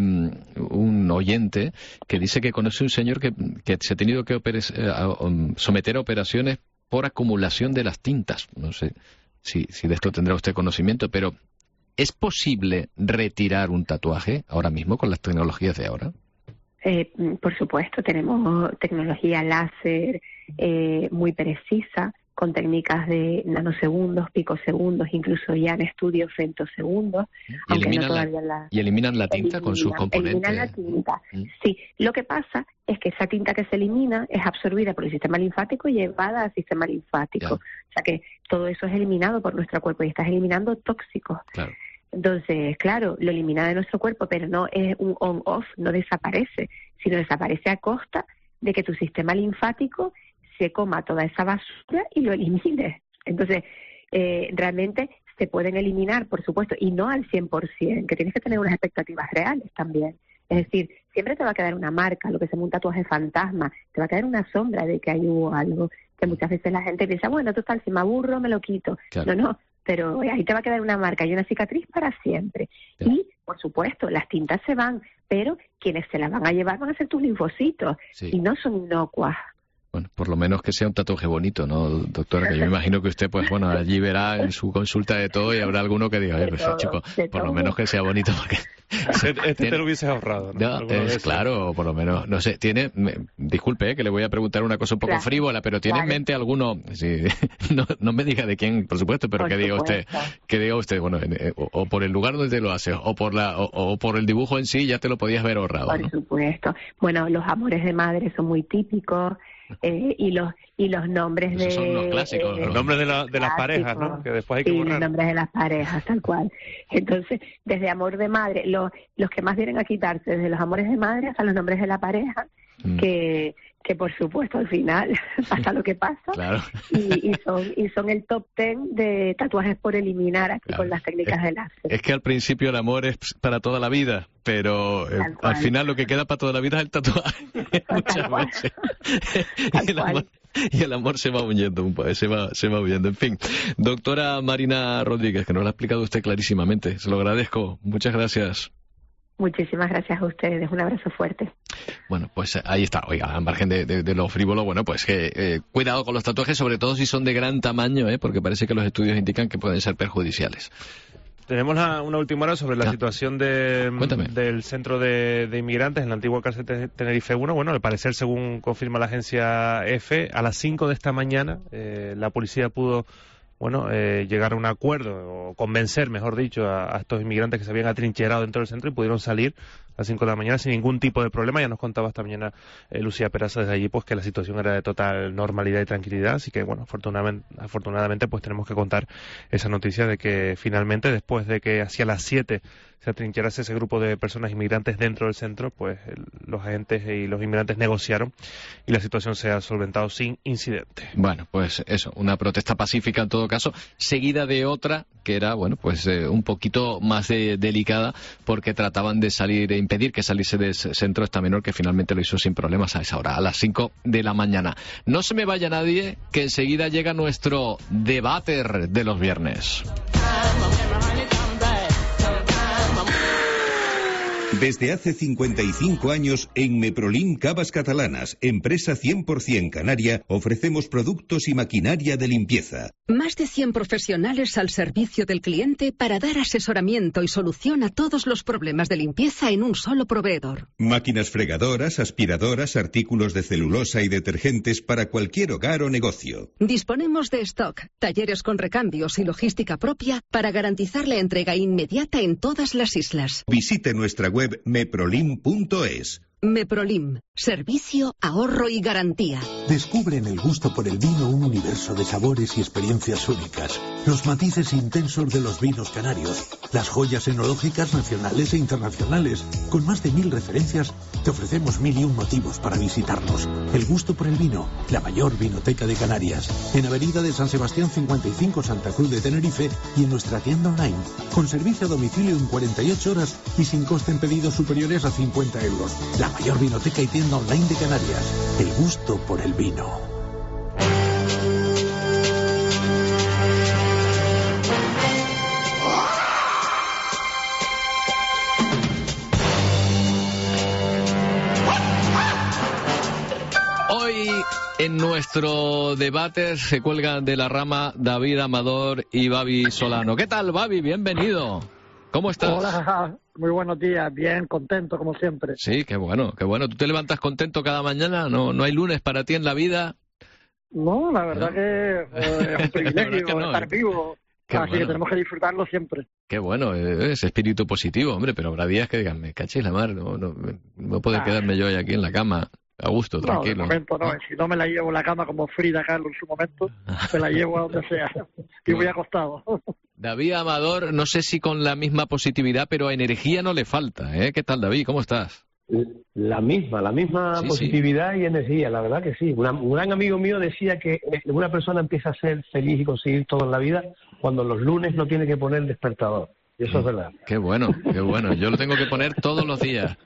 Speaker 12: un oyente que dice que conoce un señor que, que se ha tenido que operar, eh, a, um, someter a operaciones por acumulación de las tintas. No sé si, si de esto tendrá usted conocimiento, pero ¿es posible retirar un tatuaje ahora mismo con las tecnologías de ahora?
Speaker 26: Eh, por supuesto, tenemos tecnología láser eh, muy precisa, con técnicas de nanosegundos, picosegundos, incluso ya en estudios femtosegundos.
Speaker 12: ¿Y eliminan, no la, la, ¿Y eliminan la tinta eliminan, con sus componentes?
Speaker 26: Eliminan la tinta, ¿Mm? sí. Lo que pasa es que esa tinta que se elimina es absorbida por el sistema linfático y llevada al sistema linfático. Ya. O sea que todo eso es eliminado por nuestro cuerpo y estás eliminando tóxicos.
Speaker 12: Claro.
Speaker 26: Entonces, claro, lo elimina de nuestro cuerpo, pero no es un on-off, no desaparece, sino desaparece a costa de que tu sistema linfático se coma toda esa basura y lo elimine. Entonces, eh, realmente se pueden eliminar, por supuesto, y no al cien por ciento, que tienes que tener unas expectativas reales también. Es decir, siempre te va a quedar una marca, lo que se un tatuaje fantasma, te va a quedar una sombra de que ahí hubo algo, que muchas veces la gente piensa, bueno, total, si me aburro, me lo quito. Claro. No, no, pero ahí te va a quedar una marca y una cicatriz para siempre. Sí. Y, por supuesto, las tintas se van, pero quienes se las van a llevar van a ser tus linfocitos, sí. y no son inocuas.
Speaker 12: Bueno, por lo menos que sea un tatuaje bonito, ¿no, doctora? Que yo me imagino que usted, pues bueno, allí verá en su consulta de todo y habrá alguno que diga, pues, chico, por lo menos que sea bonito, porque...
Speaker 17: Este, este te lo hubieses ahorrado, ¿no?
Speaker 12: no es, claro, por lo menos, no sé, tiene... Me, disculpe, eh, que le voy a preguntar una cosa un poco claro, frívola, pero ¿tiene claro. en mente alguno... Sí, no, no me diga de quién, por supuesto, pero por que diga usted, que diga usted, bueno, o, o por el lugar donde te lo haces, o por la o, o por el dibujo en sí, ya te lo podías haber ahorrado,
Speaker 26: Por
Speaker 12: ¿no?
Speaker 26: supuesto. Bueno, los amores de madre son muy típicos. Eh, y los y los nombres
Speaker 12: Esos
Speaker 26: de
Speaker 12: son los clásicos,
Speaker 26: eh,
Speaker 17: los nombres de, la, de las parejas, ¿no? Que después hay que
Speaker 26: sí,
Speaker 17: borrar.
Speaker 26: Los nombres de las parejas, tal cual. Entonces, desde amor de madre, los los que más vienen a quitarse, desde los amores de madre hasta los nombres de la pareja, mm. que que por supuesto al final pasa lo que pasa,
Speaker 12: claro.
Speaker 26: y, y son y son el top ten de tatuajes por eliminar aquí claro. con las técnicas
Speaker 12: es,
Speaker 26: de láser.
Speaker 12: Es que al principio el amor es para toda la vida, pero eh, al final lo que queda para toda la vida es el tatuaje. Muchas veces. y, el amor, y el amor se va huyendo un poco, se va, se va huyendo. En fin, doctora Marina Rodríguez, que nos lo ha explicado usted clarísimamente, se lo agradezco. Muchas gracias.
Speaker 26: Muchísimas gracias a ustedes, un abrazo fuerte.
Speaker 12: Bueno, pues ahí está, oiga, al margen de, de, de lo frívolo, bueno, pues que eh, cuidado con los tatuajes, sobre todo si son de gran tamaño, ¿eh? Porque parece que los estudios indican que pueden ser perjudiciales.
Speaker 17: Tenemos la, una última hora sobre la ah. situación de, del centro de, de inmigrantes en la antigua cárcel de Tenerife uno. Bueno, al parecer, según confirma la agencia EFE, a las cinco de esta mañana eh, la policía pudo... bueno, eh, llegar a un acuerdo, o convencer, mejor dicho, a, a estos inmigrantes que se habían atrincherado dentro del centro y pudieron salir a las cinco de la mañana sin ningún tipo de problema. Ya nos contaba esta mañana eh, Lucía Peraza desde allí, pues que la situación era de total normalidad y tranquilidad, así que, bueno, afortunadamente, afortunadamente pues tenemos que contar esa noticia de que finalmente, después de que hacia las siete se atrincherase ese grupo de personas inmigrantes dentro del centro, pues el, los agentes y los inmigrantes negociaron y la situación se ha solventado sin incidente.
Speaker 12: Bueno, pues eso, una protesta pacífica en todo caso, seguida de otra que era, bueno, pues eh, un poquito más de, delicada, porque trataban de salir, de impedir que saliese del centro esta menor, que finalmente lo hizo sin problemas a esa hora, a las cinco de la mañana. No se me vaya nadie, que enseguida llega nuestro debater de los viernes.
Speaker 5: Desde hace cincuenta y cinco años, en Meprolim Cavas Catalanas, empresa cien por ciento canaria, ofrecemos productos y maquinaria de limpieza.
Speaker 7: Más de cien profesionales al servicio del cliente para dar asesoramiento y solución a todos los problemas de limpieza en un solo proveedor.
Speaker 5: Máquinas fregadoras, aspiradoras, artículos de celulosa y detergentes para cualquier hogar o negocio.
Speaker 7: Disponemos de stock, talleres con recambios y logística propia para garantizar la entrega inmediata en todas las islas.
Speaker 5: Visite nuestra web meprolim punto es.
Speaker 7: Meprolim, servicio, ahorro y garantía.
Speaker 14: Descubre en el gusto por el vino un universo de sabores y experiencias únicas. Los matices intensos de los vinos canarios, las joyas enológicas nacionales e internacionales. Con más de mil referencias, te ofrecemos mil y un motivos para visitarnos. El gusto por el vino, la mayor vinoteca de Canarias. En Avenida de San Sebastián cincuenta y cinco, Santa Cruz de Tenerife, y en nuestra tienda online. Con servicio a domicilio en cuarenta y ocho horas y sin coste en pedidos superiores a cincuenta euros. La mayor vinoteca y tienda online de Canarias. El gusto por el vino.
Speaker 12: Hoy en nuestro debate se cuelgan de la rama David Amador y Babi Solano. ¿Qué tal, Babi? Bienvenido. ¿Cómo estás?
Speaker 8: Hola, muy buenos días, bien, contento como siempre.
Speaker 12: Sí, qué bueno, qué bueno. ¿Tú te levantas contento cada mañana? ¿No, no hay lunes para ti en la vida?
Speaker 8: No, la verdad ¿no? que eh, es un privilegio que no, estar vivo, así
Speaker 12: bueno.
Speaker 8: que tenemos que disfrutarlo siempre.
Speaker 12: Qué bueno, es espíritu positivo, hombre, pero habrá días que digan, me cachéis la mar, no, no, no puedo ah. quedarme yo aquí en la cama. A gusto, tranquilo.
Speaker 8: No, de momento no. Si no me la llevo a la cama como Frida Kahlo en su momento, me la llevo a donde sea. Y voy acostado.
Speaker 12: David Amador, no sé si con la misma positividad, pero energía no le falta, ¿eh? ¿Qué tal, David? ¿Cómo estás?
Speaker 9: La misma, la misma sí, positividad sí. y energía, la verdad que sí. Una, un gran amigo mío decía que una persona empieza a ser feliz y conseguir todo en la vida cuando los lunes no tiene que poner el despertador. Y eso es verdad.
Speaker 12: Qué bueno, qué bueno. Yo lo tengo que poner todos los días.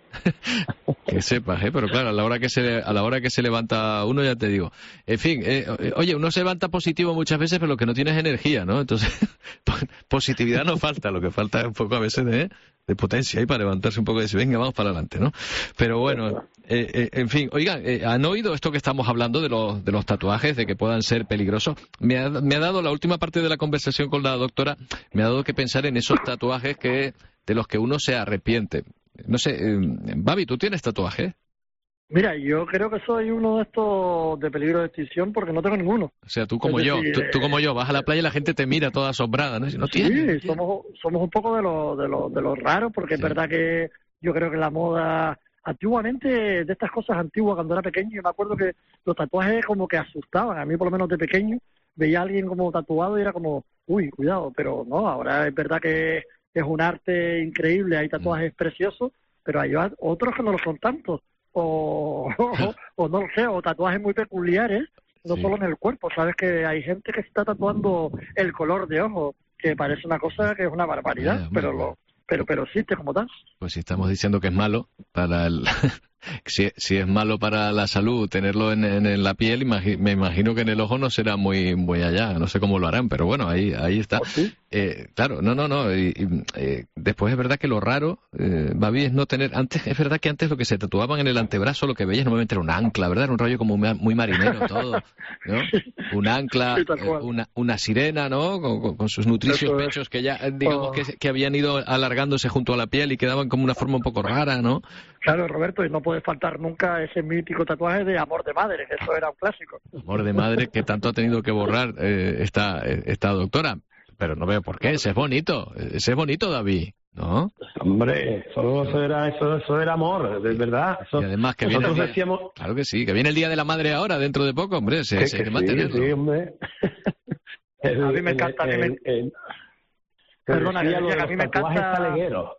Speaker 12: Que sepas, ¿eh? Pero claro, a la hora que se a la hora que se levanta uno, ya te digo. En fin, eh, oye, uno se levanta positivo muchas veces, pero lo que no tiene es energía, ¿no? Entonces, positividad no falta, lo que falta es un poco a veces de, de potencia ahí para levantarse un poco y decir, venga, vamos para adelante, ¿no? Pero bueno, eh, eh, en fin, oigan, eh, ¿han oído esto que estamos hablando de los, de los tatuajes, de que puedan ser peligrosos? Me ha, me ha dado la última parte de la conversación con la doctora, me ha dado que pensar en esos tatuajes que de los que uno se arrepiente. No sé, eh, Babi, ¿tú tienes tatuajes?
Speaker 8: Mira, yo creo que soy uno de estos de peligro de extinción porque no tengo ninguno.
Speaker 12: O sea, tú como es yo, decir, tú, tú como yo, vas a la playa y la gente te mira toda asombrada, ¿no? Si no
Speaker 8: sí,
Speaker 12: tienes,
Speaker 8: somos, somos un poco de los de los de los raros porque sí. Es verdad que yo creo que la moda antiguamente, de estas cosas antiguas, cuando era pequeño, yo me acuerdo que los tatuajes como que asustaban. A mí, por lo menos de pequeño, veía a alguien como tatuado y era como, uy, cuidado, pero no, ahora es verdad que es un arte increíble, hay tatuajes mm. preciosos, pero hay otros que no lo son tanto, o, o, o no lo sé, o tatuajes muy peculiares, no sí. solo en el cuerpo, sabes que hay gente que está tatuando el color de ojo, que parece una cosa que es una barbaridad, yeah, pero lo pero pero existe como tal.
Speaker 12: Pues si estamos diciendo que es malo para el si, si es malo para la salud tenerlo en, en, en la piel, imagi me imagino que en el ojo no será muy muy allá, no sé cómo lo harán, pero bueno, ahí ahí está. ¿Sí? Eh, claro, no, no, no. Y, y, eh, después es verdad que lo raro, eh, Babi, es no tener. Antes es verdad que antes lo que se tatuaban en el antebrazo, lo que veías normalmente era un ancla, ¿verdad? Era un rollo como muy marinero todo, ¿no? Un ancla, sí, eh, una, una sirena, ¿no? Con, con, con sus nutricios Eso pechos es. que ya, digamos, oh. que, que habían ido alargándose junto a la piel y quedaban como una forma un poco rara, ¿no?
Speaker 8: Claro, Roberto, y no puede faltar nunca ese mítico tatuaje de amor de madre, que eso era un clásico.
Speaker 12: Amor de madre que tanto ha tenido que borrar eh, esta, esta doctora. Pero no veo por qué, ese es bonito, ese es bonito, David, ¿no?
Speaker 9: Hombre, eso, eso, era, eso, eso era amor, de verdad. Eso,
Speaker 12: y además que viene el día, decíamos... Claro que sí, que viene el Día de la Madre ahora, dentro de poco, hombre, se, se hay que mantenerlo.
Speaker 9: Sí, hombre.
Speaker 8: el, a mí me encanta, el, a mí me... El, Perdona, que, que a mí me encanta...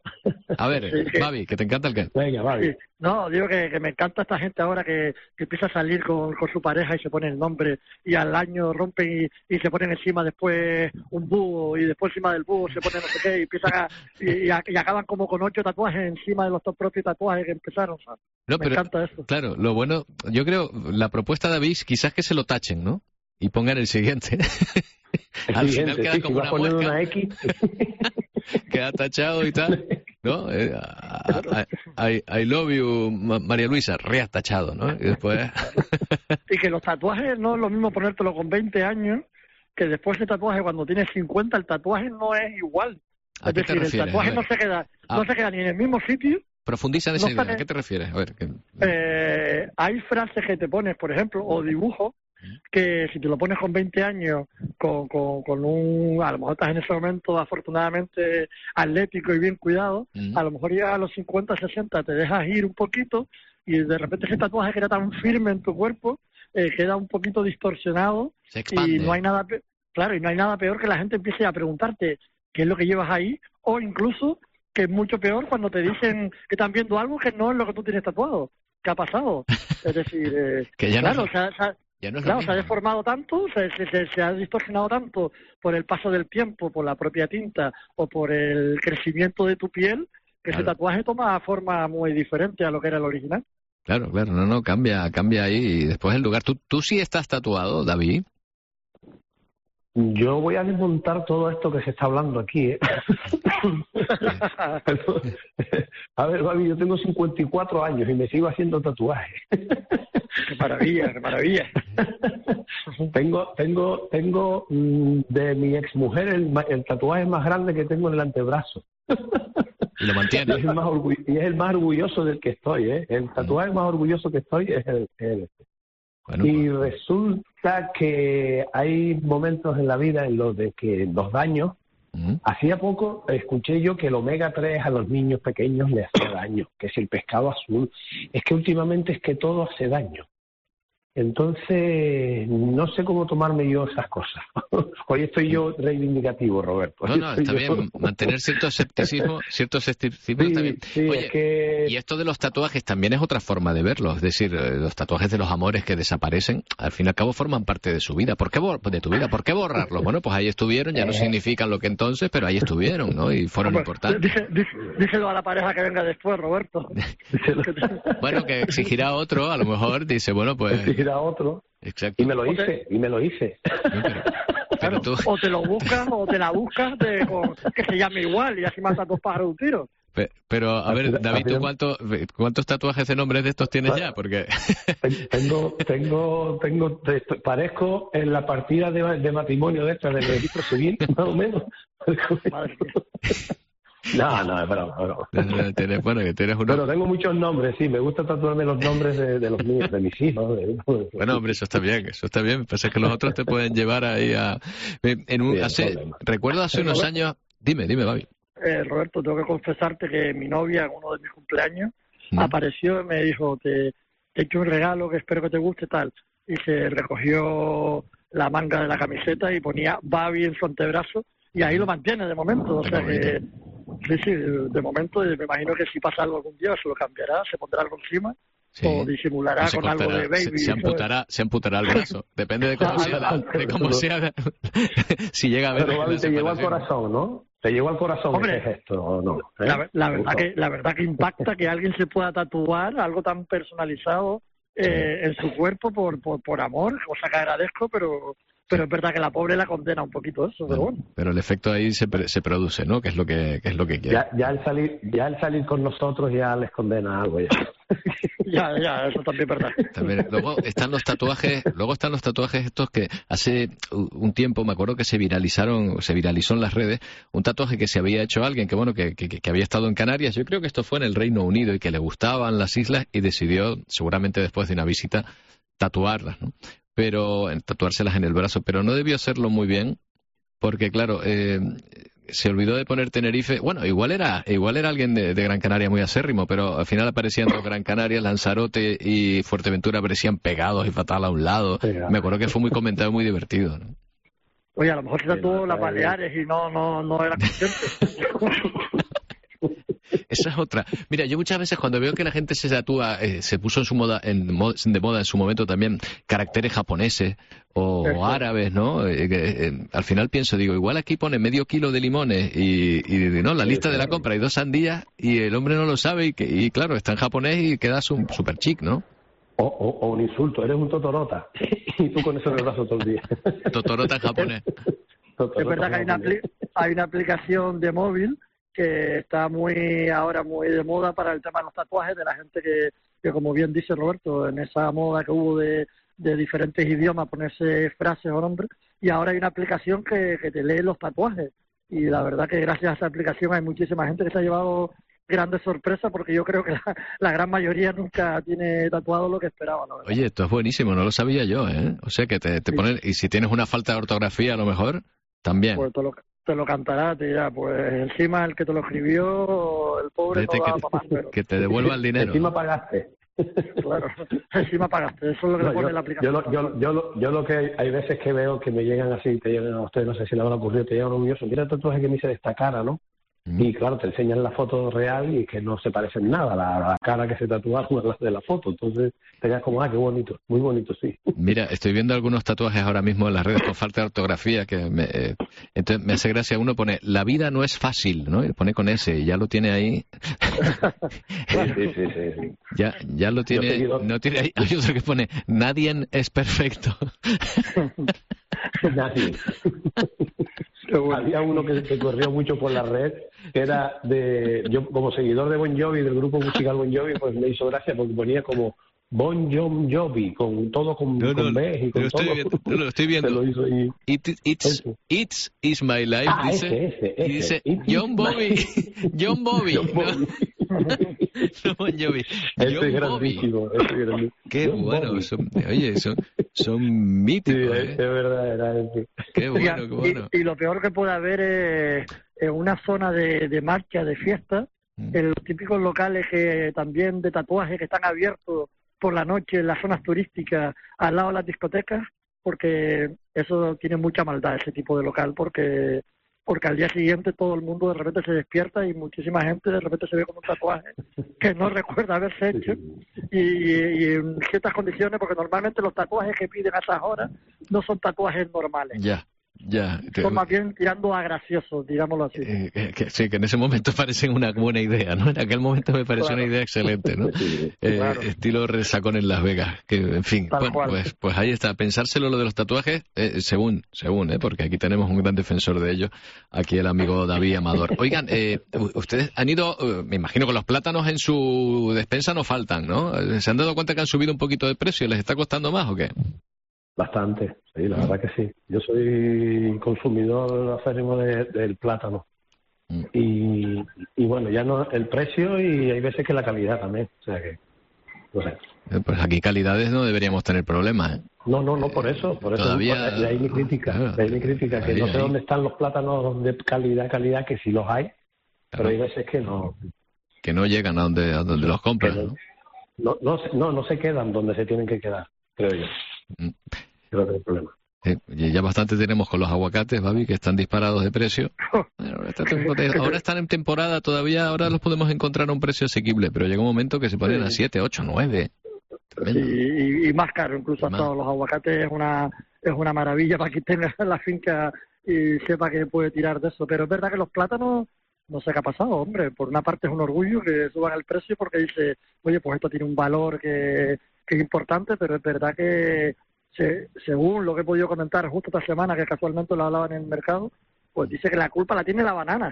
Speaker 12: A ver, sí, que... Babi, que te encanta el qué.
Speaker 8: Venga, Babi. Sí. No, digo que, que me encanta esta gente ahora que, que empieza a salir con, con su pareja y se pone el nombre y al año rompen y, y se ponen encima después un búho y después encima del búho se ponen no sé qué y empiezan a, y, y, a, y acaban como con ocho tatuajes encima de los dos propios tatuajes que empezaron. ¿Sabes?
Speaker 12: No,
Speaker 8: me
Speaker 12: pero,
Speaker 8: encanta eso.
Speaker 12: Claro, lo bueno, yo creo, la propuesta de David quizás que se lo tachen, ¿no? Y pongan el siguiente.
Speaker 9: El
Speaker 12: al
Speaker 9: siguiente,
Speaker 12: final queda
Speaker 9: sí,
Speaker 12: como
Speaker 9: si una,
Speaker 12: una
Speaker 9: X.
Speaker 12: Queda tachado y tal. ¿no? Eh, I, I, I love you, María Luisa, reatachado, ¿no? Y después...
Speaker 8: Y que los tatuajes no es lo mismo ponértelo con veinte años que después de tatuaje cuando tienes cincuenta, el tatuaje no es igual.
Speaker 12: ¿A
Speaker 8: es
Speaker 12: qué
Speaker 8: decir,
Speaker 12: te refieres?
Speaker 8: El tatuaje no se queda,
Speaker 12: ah.
Speaker 8: no se queda ni en el mismo sitio.
Speaker 12: Profundiza en esa
Speaker 8: no
Speaker 12: idea.
Speaker 8: en...
Speaker 12: ¿A qué te refieres? A ver, que...
Speaker 8: eh, hay frases que te pones, por ejemplo, o dibujos, que si te lo pones con veinte años, con, con, con un... A lo mejor estás en ese momento afortunadamente atlético y bien cuidado, uh-huh. A lo mejor llegas a los cincuenta, sesenta, te dejas ir un poquito y de repente ese tatuaje que era tan firme en tu cuerpo eh, queda un poquito distorsionado y no hay nada pe... claro, y no hay nada peor que la gente empiece a preguntarte qué es lo que llevas ahí, o incluso que es mucho peor cuando te dicen que están viendo algo que no es lo que tú tienes tatuado. ¿Qué ha pasado? Es decir, eh,
Speaker 12: que ya
Speaker 8: claro,
Speaker 12: no...
Speaker 8: o sea, o sea,
Speaker 12: Ya no es
Speaker 8: claro, se ha deformado tanto, se, se, se ha distorsionado tanto por el paso del tiempo, por la propia tinta o por el crecimiento de tu piel, que claro. Ese tatuaje toma forma muy diferente a lo que era el original.
Speaker 12: Claro, claro, no, no, cambia, cambia ahí y después el lugar. ¿Tú, tú sí estás tatuado, David?
Speaker 9: Yo voy a desmontar todo esto que se está hablando aquí, ¿eh? A ver, David, yo tengo cincuenta y cuatro años y me sigo haciendo tatuajes.
Speaker 8: ¡Qué maravilla, qué maravilla!
Speaker 9: tengo, tengo, tengo de mi exmujer el, el tatuaje más grande que tengo en el antebrazo.
Speaker 12: ¿Y lo mantiene?
Speaker 9: Y es el más, orgu- y es el más orgulloso del que estoy, ¿eh? El tatuaje más orgulloso que estoy es el, el Bueno, y pues... resulta que hay momentos en la vida en los de que los daños, uh-huh. Hacía poco escuché yo que el omega tres a los niños pequeños les hace daño, que si el pescado azul, es que últimamente es que todo hace daño. Entonces, no sé cómo tomarme yo esas cosas. Hoy estoy yo reivindicativo, Roberto.
Speaker 12: No, no, está yo... bien. Mantener cierto escepticismo, cierto escepticismo
Speaker 9: sí,
Speaker 12: está bien.
Speaker 9: Sí,
Speaker 12: Oye,
Speaker 9: es que...
Speaker 12: y esto de los tatuajes también es otra forma de verlo. Es decir, los tatuajes de los amores que desaparecen, al fin y al cabo forman parte de su vida. ¿Por qué bor- de tu vida? ¿Por qué borrarlos? Bueno, pues ahí estuvieron, ya no significan lo que entonces, pero ahí estuvieron, ¿no? Y fueron
Speaker 8: Hombre,
Speaker 12: importantes.
Speaker 8: Dice, dice, díselo a la pareja que venga después, Roberto.
Speaker 12: Bueno, que exigirá otro, a lo mejor dice, bueno, pues...
Speaker 9: Exigirá otro.
Speaker 12: Exacto.
Speaker 9: Y me lo hice, y me lo hice.
Speaker 12: No, pero, pero tú...
Speaker 8: O te lo buscas, o te la buscas de, con, que se llame igual, y así matas dos pájaros de un tiro.
Speaker 12: Pero, pero, a ver, David, ¿tú cuánto, cuántos tatuajes de nombres de estos tienes ya? Porque
Speaker 9: tengo, tengo, tengo, parezco en la partida de, de matrimonio de esta del registro civil, más o menos. No, no, es broma, es broma.
Speaker 12: Tienes, bueno, que tienes uno...
Speaker 9: Pero tengo muchos nombres, sí, me gusta tatuarme los nombres de, de los míos, de mis hijos. De...
Speaker 12: Bueno, hombre, eso está bien, eso está bien. Pasa que los otros te pueden llevar ahí a... En un, sí, hace, recuerdo hace unos años... Dime, dime, Babi.
Speaker 8: Eh, Roberto, tengo que confesarte que mi novia, en uno de mis cumpleaños, ¿Mm? apareció y me dijo, te, te he hecho un regalo que espero que te guste, tal. Y se recogió la manga de la camiseta y ponía Babi en su antebrazo, y ahí lo mantiene de momento, o sea que... Sí, sí, de momento me imagino que si pasa algo algún día se lo cambiará, se pondrá algo encima, sí. O disimulará con
Speaker 12: cortará,
Speaker 8: algo de baby.
Speaker 12: Se, se, amputará, se amputará el brazo, depende de cómo sea, de cómo sea, si llega a ver...
Speaker 9: Pero te llegó al corazón, ¿no? Te llegó al corazón. Hombre, ese gesto, ¿o no? ¿Eh?
Speaker 8: La, la, verdad que, la verdad que impacta que alguien se pueda tatuar algo tan personalizado eh, en su cuerpo por, por, por amor, cosa que agradezco, pero... Pero es verdad que la pobre la condena un poquito eso, pero bueno.
Speaker 12: Pero el efecto ahí se, se produce, ¿no? Que es lo que, que es lo que quiere.
Speaker 9: Ya, ya al salir, ya al salir con nosotros ya les condena algo ya.
Speaker 8: ya, ya, eso también es verdad.
Speaker 12: También, luego están los tatuajes, luego están los tatuajes estos que hace un tiempo me acuerdo que se viralizaron, se viralizó en las redes, un tatuaje que se había hecho alguien que bueno, que, que, que había estado en Canarias, yo creo que esto fue en el Reino Unido y que le gustaban las islas y decidió, seguramente después de una visita, tatuarlas, ¿no? Pero tatuárselas en el brazo, pero no debió hacerlo muy bien, porque claro, eh, se olvidó de poner Tenerife. Bueno, igual era igual era alguien de, de Gran Canaria muy acérrimo, pero al final aparecían dos Gran Canaria, Lanzarote y Fuerteventura aparecían pegados y fatal a un lado. Sí, me acuerdo que fue muy comentado, muy divertido, ¿no?
Speaker 8: Oye, a lo mejor se tatuó las Baleares y no no no era consciente.
Speaker 12: Esa es otra. Mira, yo muchas veces cuando veo que la gente se tatúa, eh, se puso en su moda, en, de moda en su momento también, caracteres japoneses o, o árabes, ¿no? Eh, eh, al final pienso, digo, igual aquí pone medio kilo de limones y, y ¿no? La lista de la compra y dos sandías y el hombre no lo sabe y, que, y claro, está en japonés y queda súper chic, ¿no?
Speaker 9: O, o, o un insulto, eres un totorota y tú con eso en el brazo todo el día.
Speaker 12: Totorota en japonés.
Speaker 8: Es verdad que hay una, hay una aplicación de móvil que está muy ahora muy de moda para el tema de los tatuajes, de la gente que, que como bien dice Roberto, en esa moda que hubo de, de diferentes idiomas, ponerse frases o nombres, y ahora hay una aplicación que, que te lee los tatuajes, y la verdad que gracias a esa aplicación hay muchísima gente que se ha llevado grandes sorpresas, porque yo creo que la, la gran mayoría nunca tiene tatuado lo que esperaba, la verdad.
Speaker 12: Oye, esto es buenísimo, no lo sabía yo, ¿eh? O sea que te, te sí. ponen, y si tienes una falta de ortografía a lo mejor, también.
Speaker 8: Pues te lo, te lo cantará, te dirá, pues encima el que te lo escribió, el pobre no daba para más, pero...
Speaker 12: Que te devuelva el dinero.
Speaker 9: Encima pagaste.
Speaker 8: Claro, encima pagaste, eso es lo que no, le pone
Speaker 9: yo,
Speaker 8: la aplicación.
Speaker 9: Yo, yo, yo, yo, yo lo que hay veces que veo que me llegan así, te llegan a ustedes, no sé si le habrá ocurrido, te llegan orgullosos, mira el tatuaje que me hice de esta cara, ¿no? Y claro, te enseñan la foto real y que no se parece en nada la, la cara que se tatuaron de la foto. Entonces te quedas como, ah, qué bonito, muy bonito, sí.
Speaker 12: Mira, estoy viendo algunos tatuajes ahora mismo en las redes con falta de ortografía que me, eh, entonces me hace gracia. Uno pone, la vida no es fácil, ¿no? Y pone con S y ya lo tiene ahí.
Speaker 9: Sí, sí, sí, sí, sí.
Speaker 12: Ya, ya lo tiene, no tiene ahí. Hay otro que pone, nadie es perfecto.
Speaker 9: Nadie. Había uno que se corrió mucho por la red, que era de, yo como seguidor de Bon Jovi, del grupo musical Bon Jovi, pues me hizo gracia porque ponía como Bon Jovi, con todo con,
Speaker 12: no, no,
Speaker 9: con B y con
Speaker 12: lo
Speaker 9: todo.
Speaker 12: Estoy viendo, no, lo estoy viendo.
Speaker 9: Lo hizo y...
Speaker 12: It, it's, it's is my life,
Speaker 9: ah,
Speaker 12: dice.
Speaker 9: Ese, ese, ese.
Speaker 12: Y dice,
Speaker 9: It
Speaker 12: John Bobby, John Bobby.
Speaker 9: John Bobby.
Speaker 12: No, Bon Jovi.
Speaker 9: Este
Speaker 12: John
Speaker 9: es grandísimo,
Speaker 12: Bobby.
Speaker 9: este es grandísimo.
Speaker 12: Qué
Speaker 9: John
Speaker 12: bueno,
Speaker 9: Bobby.
Speaker 12: son, oye, son, son míticos.
Speaker 9: Sí,
Speaker 12: ¿eh?
Speaker 9: es verdad, era ese.
Speaker 12: Qué bueno, qué bueno.
Speaker 8: Y, y lo peor que puede haber es en una zona de, de marcha, de fiesta, mm. en los típicos locales que también de tatuajes que están abiertos por la noche en las zonas turísticas al lado de las discotecas, porque eso tiene mucha maldad, ese tipo de local, porque porque al día siguiente todo el mundo de repente se despierta y muchísima gente de repente se ve con un tatuaje que no recuerda haberse hecho, y, y en ciertas condiciones, porque normalmente los tatuajes que piden a esas horas no son tatuajes normales.
Speaker 12: Ya. Ya,
Speaker 8: son más bien tirando a graciosos, digámoslo así.
Speaker 12: Eh, que, que, sí, que en ese momento parecen una buena idea, ¿no? En aquel momento me pareció claro. una idea excelente, ¿no? Sí, eh, claro. Estilo resacón en Las Vegas, que en fin, Tal bueno, cual. pues pues ahí está, pensárselo lo de los tatuajes, eh, según, según, ¿eh? Porque aquí tenemos un gran defensor de ello, aquí el amigo David Amador. Oigan, eh, ustedes han ido, eh, me imagino que los plátanos en su despensa no faltan, ¿no? ¿Se han dado cuenta que han subido un poquito de precio? ¿Les está costando más o qué?
Speaker 9: Bastante, sí, la verdad que sí. Yo soy consumidor acérrimo de, del plátano. Mm. Y, y bueno, ya no el precio y hay veces que la calidad también. O sea que, no sé.
Speaker 12: Pues aquí calidades no deberíamos tener problemas, ¿eh?
Speaker 9: No, no, no por eso. Por eso
Speaker 12: Todavía...
Speaker 9: de ahí mi crítica.
Speaker 12: Claro,
Speaker 9: de ahí mi crítica, que
Speaker 12: ahí,
Speaker 9: no sé
Speaker 12: ahí.
Speaker 9: dónde están los plátanos de calidad, calidad, que sí los hay, claro. Pero hay veces que no.
Speaker 12: Que no llegan a donde, a donde los compran,
Speaker 9: no, ¿no? No, no, no, no se quedan donde se tienen que quedar, creo yo.
Speaker 12: Mm.
Speaker 9: Creo que es el problema.
Speaker 12: Eh, ya bastante tenemos con los aguacates, Babi, que están disparados de precio. Bueno, ahora están en temporada todavía, ahora los podemos encontrar a un precio asequible, pero llega un momento que se ponen sí. a siete, ocho, nueve.
Speaker 8: Sí, y, y más caro, incluso hasta los aguacates es una es una maravilla para quien tenga la finca y sepa que puede tirar de eso. Pero es verdad que los plátanos, no sé qué ha pasado, hombre. Por una parte es un orgullo que suban el precio porque dice, oye, pues esto tiene un valor que, que es importante, pero es verdad que Se, según lo que he podido comentar justo esta semana, que casualmente lo hablaban en el mercado, pues dice que la culpa la tiene la banana,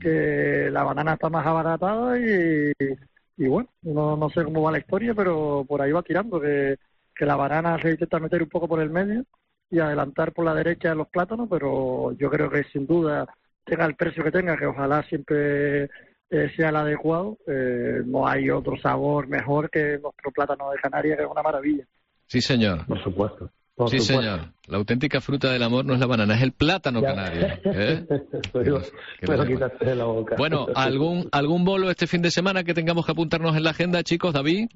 Speaker 8: que la banana está más abaratada y, y bueno, no, no sé cómo va la historia, pero por ahí va tirando, que, que la banana se intenta meter un poco por el medio y adelantar por la derecha los plátanos, pero yo creo que sin duda tenga el precio que tenga, que ojalá siempre eh, sea el adecuado, eh, no hay otro sabor mejor que nuestro plátano de Canarias, que es una maravilla.
Speaker 12: Sí, señor.
Speaker 9: Por supuesto. Por
Speaker 12: sí,
Speaker 9: supuesto.
Speaker 12: señor. La auténtica fruta del amor no es la banana, es el plátano ya. canario. ¿Eh?
Speaker 9: pero, pero quítate de la boca.
Speaker 12: Bueno, ¿algún algún bolo este fin de semana que tengamos que apuntarnos en la agenda, chicos, David?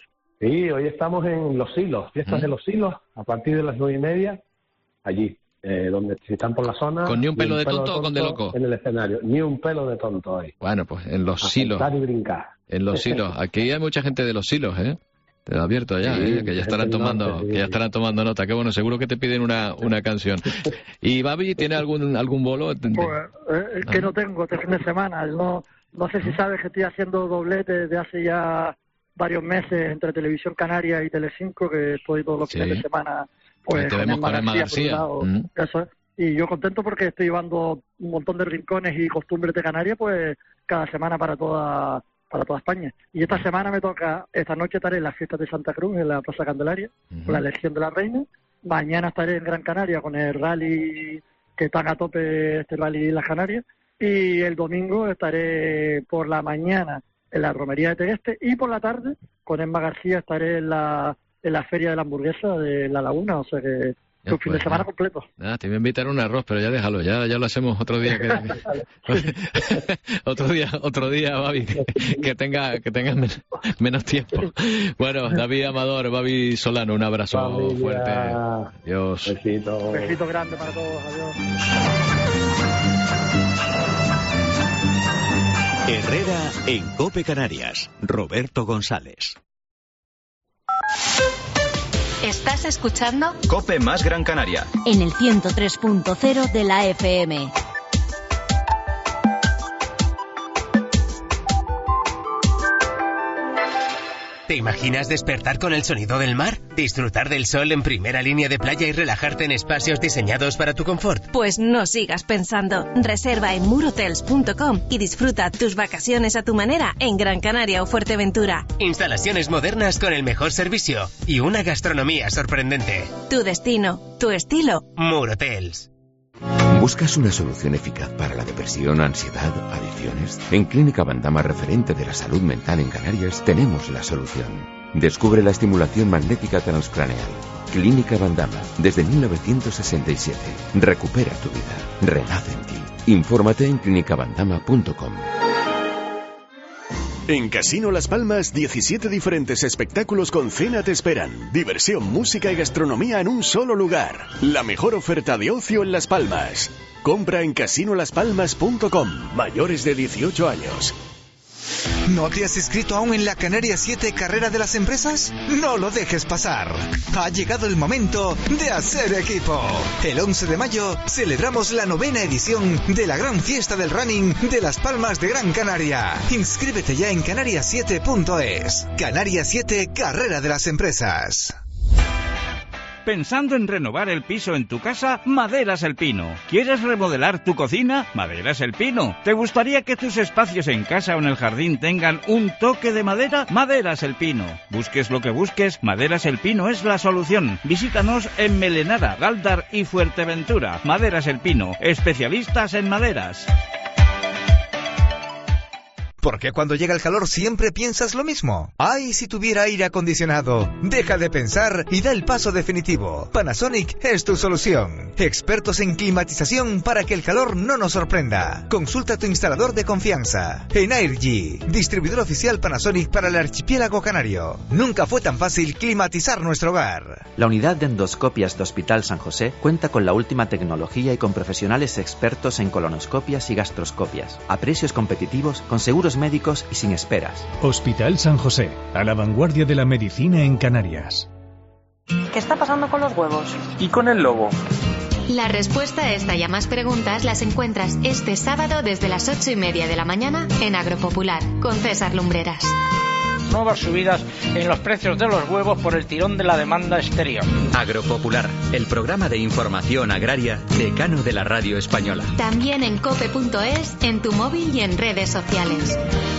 Speaker 9: Sí, hoy estamos en Los Silos, fiestas ¿Mm? de Los Silos, a partir de las nueve y media, allí, eh, donde si están por la zona.
Speaker 12: ¿Con ni un pelo, ni un de, pelo tonto de tonto o con de loco?
Speaker 9: En el escenario, ni un pelo de tonto hoy.
Speaker 12: Bueno, pues en Los
Speaker 9: a
Speaker 12: Silos.
Speaker 9: Y brincar.
Speaker 12: En Los Silos. Aquí hay mucha gente de Los Silos, ¿eh? Te lo advierto ya, sí, ¿eh? Que ya estarán tomando, norte, sí. que ya estarán tomando nota. Qué bueno, seguro que te piden una, una canción. ¿Y Babi tiene algún algún bolo?
Speaker 8: Pues, eh, que no tengo este fin de semana. No no sé si sabes que estoy haciendo doblete desde hace ya varios meses entre Televisión Canaria y Telecinco, que estoy todos los fines sí. de semana pues
Speaker 12: te vemos con Emma García.
Speaker 8: Lado, mm. Eso es. y yo contento porque estoy llevando un montón de rincones y costumbres de Canarias, pues cada semana para toda para toda España. Y esta semana me toca, esta noche estaré en las fiestas de Santa Cruz, en la Plaza Candelaria, uh-huh. con la elección de la reina. Mañana estaré en Gran Canaria con el rally, que están a tope este rally de las Canarias. Y el domingo estaré por la mañana en la romería de Tegueste y por la tarde con Emma García estaré en la, en la feria de la hamburguesa de La Laguna, o sea que...
Speaker 12: Ya,
Speaker 8: un fin pues, de semana completo.
Speaker 12: Ah, te voy a invitar un arroz, pero ya déjalo, ya ya lo hacemos otro día. Que... otro día, otro día, Babi, que, que tenga que tenga men menos tiempo. Bueno, David Amador, Babi Solano, un abrazo Familia. fuerte. Adiós.
Speaker 8: Besito. Besito grande para todos. Adiós.
Speaker 1: Herrera en COPE Canarias. Roberto González.
Speaker 3: ¿Estás escuchando?
Speaker 2: COPE más Gran Canaria.
Speaker 16: En el ciento tres punto cero de la F M.
Speaker 15: ¿Te imaginas despertar con el sonido del mar? ¿Disfrutar del sol en primera línea de playa y relajarte en espacios diseñados para tu confort?
Speaker 23: Pues no sigas pensando. Reserva en murhotels punto com y disfruta tus vacaciones a tu manera en Gran Canaria o Fuerteventura.
Speaker 15: Instalaciones modernas con el mejor servicio y una gastronomía sorprendente.
Speaker 23: Tu destino, tu estilo.
Speaker 15: Murhotels.
Speaker 4: ¿Buscas una solución eficaz para la depresión, ansiedad, adicciones? En Clínica Bandama, referente de la salud mental en Canarias, tenemos la solución. Descubre la estimulación magnética transcraneal. Clínica Bandama, desde mil novecientos sesenta y siete. Recupera tu vida. Renace en ti. Infórmate en clínica bandama punto com.
Speaker 10: En Casino Las Palmas, diecisiete diferentes espectáculos con cena te esperan. Diversión, música y gastronomía en un solo lugar. La mejor oferta de ocio en Las Palmas. Compra en casino las palmas punto com. Mayores de dieciocho años.
Speaker 19: ¿No te has inscrito aún en la Canarias siete Carrera de las Empresas? No lo dejes pasar. Ha llegado el momento de hacer equipo. El once de mayo celebramos la novena edición de la gran fiesta del running de Las Palmas de Gran Canaria. Inscríbete ya en canarias siete punto es. Canarias siete Carrera de las Empresas.
Speaker 11: ¿Pensando en renovar el piso en tu casa? Maderas El Pino. ¿Quieres remodelar tu cocina? Maderas El Pino. ¿Te gustaría que tus espacios en casa o en el jardín tengan un toque de madera? Maderas El Pino. Busques lo que busques, Maderas El Pino es la solución. Visítanos en Melenara, Galdar y Fuerteventura. Maderas El Pino, especialistas en maderas.
Speaker 19: ¿Por qué cuando llega el calor siempre piensas lo mismo? ¡Ay, si tuviera aire acondicionado! Deja de pensar y da el paso definitivo. Panasonic es tu solución. Expertos en climatización para que el calor no nos sorprenda. Consulta a tu instalador de confianza. Energy, distribuidor oficial Panasonic para el archipiélago canario. Nunca fue tan fácil climatizar nuestro hogar.
Speaker 13: La unidad de endoscopias de Hospital San José cuenta con la última tecnología y con profesionales expertos en colonoscopias y gastroscopias, a precios competitivos, con seguros médicos y sin esperas.
Speaker 1: Hospital San José, a la vanguardia de la medicina en Canarias.
Speaker 18: ¿Qué está pasando con los huevos?
Speaker 21: ¿Y con el lobo?
Speaker 3: La respuesta a esta y a más preguntas las encuentras este sábado desde las ocho y media de la mañana en Agropopular, con César Lumbreras.
Speaker 21: Nuevas subidas en los precios de los huevos por el tirón de la demanda exterior.
Speaker 2: Agropopular, el programa de información agraria decano de la radio española.
Speaker 3: También en cope punto es, en tu móvil y en redes sociales.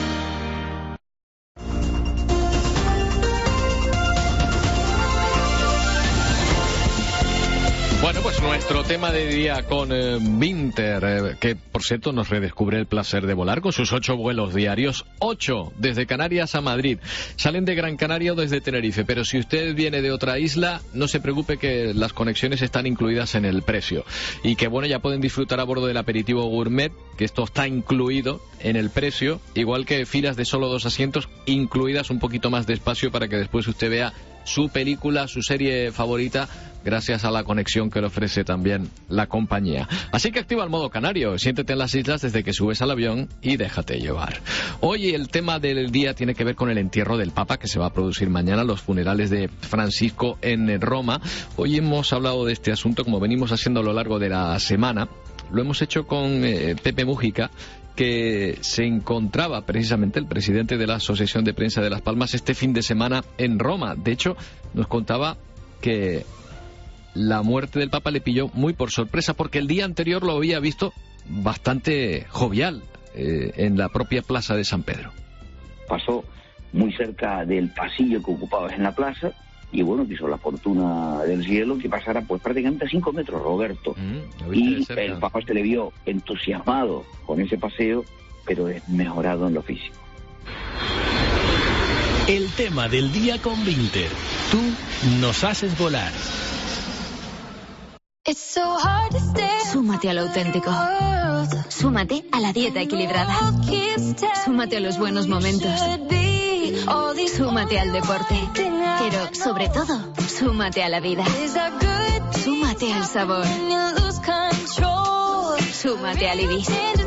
Speaker 12: Bueno, pues nuestro tema de día con eh, Vinter, eh, que por cierto nos redescubre el placer de volar con sus ocho vuelos diarios, ocho desde Canarias a Madrid. Salen de Gran Canaria o desde Tenerife, pero si usted viene de otra isla, no se preocupe que las conexiones están incluidas en el precio. Y que bueno, ya pueden disfrutar a bordo del aperitivo gourmet, que esto está incluido en el precio, igual que filas de solo dos asientos, incluidas un poquito más de espacio para que después usted vea su película, su serie favorita, gracias a la conexión que le ofrece también la compañía. Así que activa el modo canario, siéntete en las islas desde que subes al avión y déjate llevar. Hoy el tema del día tiene que ver con el entierro del Papa, que se va a producir mañana, los funerales de Francisco en Roma. Hoy hemos hablado de este asunto, como venimos haciendo a lo largo de la semana. Lo hemos hecho con eh, Pepe Mújica, que se encontraba precisamente el presidente de la Asociación de Prensa de Las Palmas este fin de semana en Roma. De hecho, nos contaba que la muerte del Papa le pilló muy por sorpresa, porque el día anterior lo había visto bastante jovial eh, en la propia plaza de San Pedro.
Speaker 6: Pasó muy cerca del pasillo que ocupabas en la plaza, y bueno, quiso la fortuna del cielo que pasara pues prácticamente a cinco metros, Roberto. Mm, y el Papa se le vio entusiasmado con ese paseo, pero desmejorado en lo físico.
Speaker 1: El tema del día con Vinter. Tú nos haces volar.
Speaker 3: Súmate a lo auténtico. Súmate a la dieta equilibrada. Súmate a los buenos momentos. Súmate al deporte. Pero, sobre todo, súmate a la vida. Súmate al sabor. Súmate al Ibis.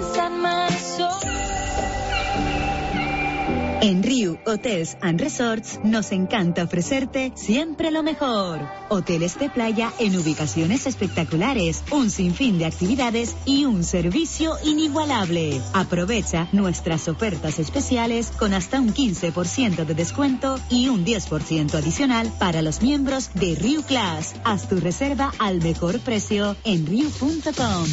Speaker 16: En Riu Hotels and Resorts nos encanta ofrecerte siempre lo mejor. Hoteles de playa en ubicaciones espectaculares, un sinfín de actividades y un servicio inigualable. Aprovecha nuestras ofertas especiales con hasta un quince por ciento de descuento y un diez por ciento adicional para los miembros de Riu Class. Haz tu reserva al mejor precio en riu punto com.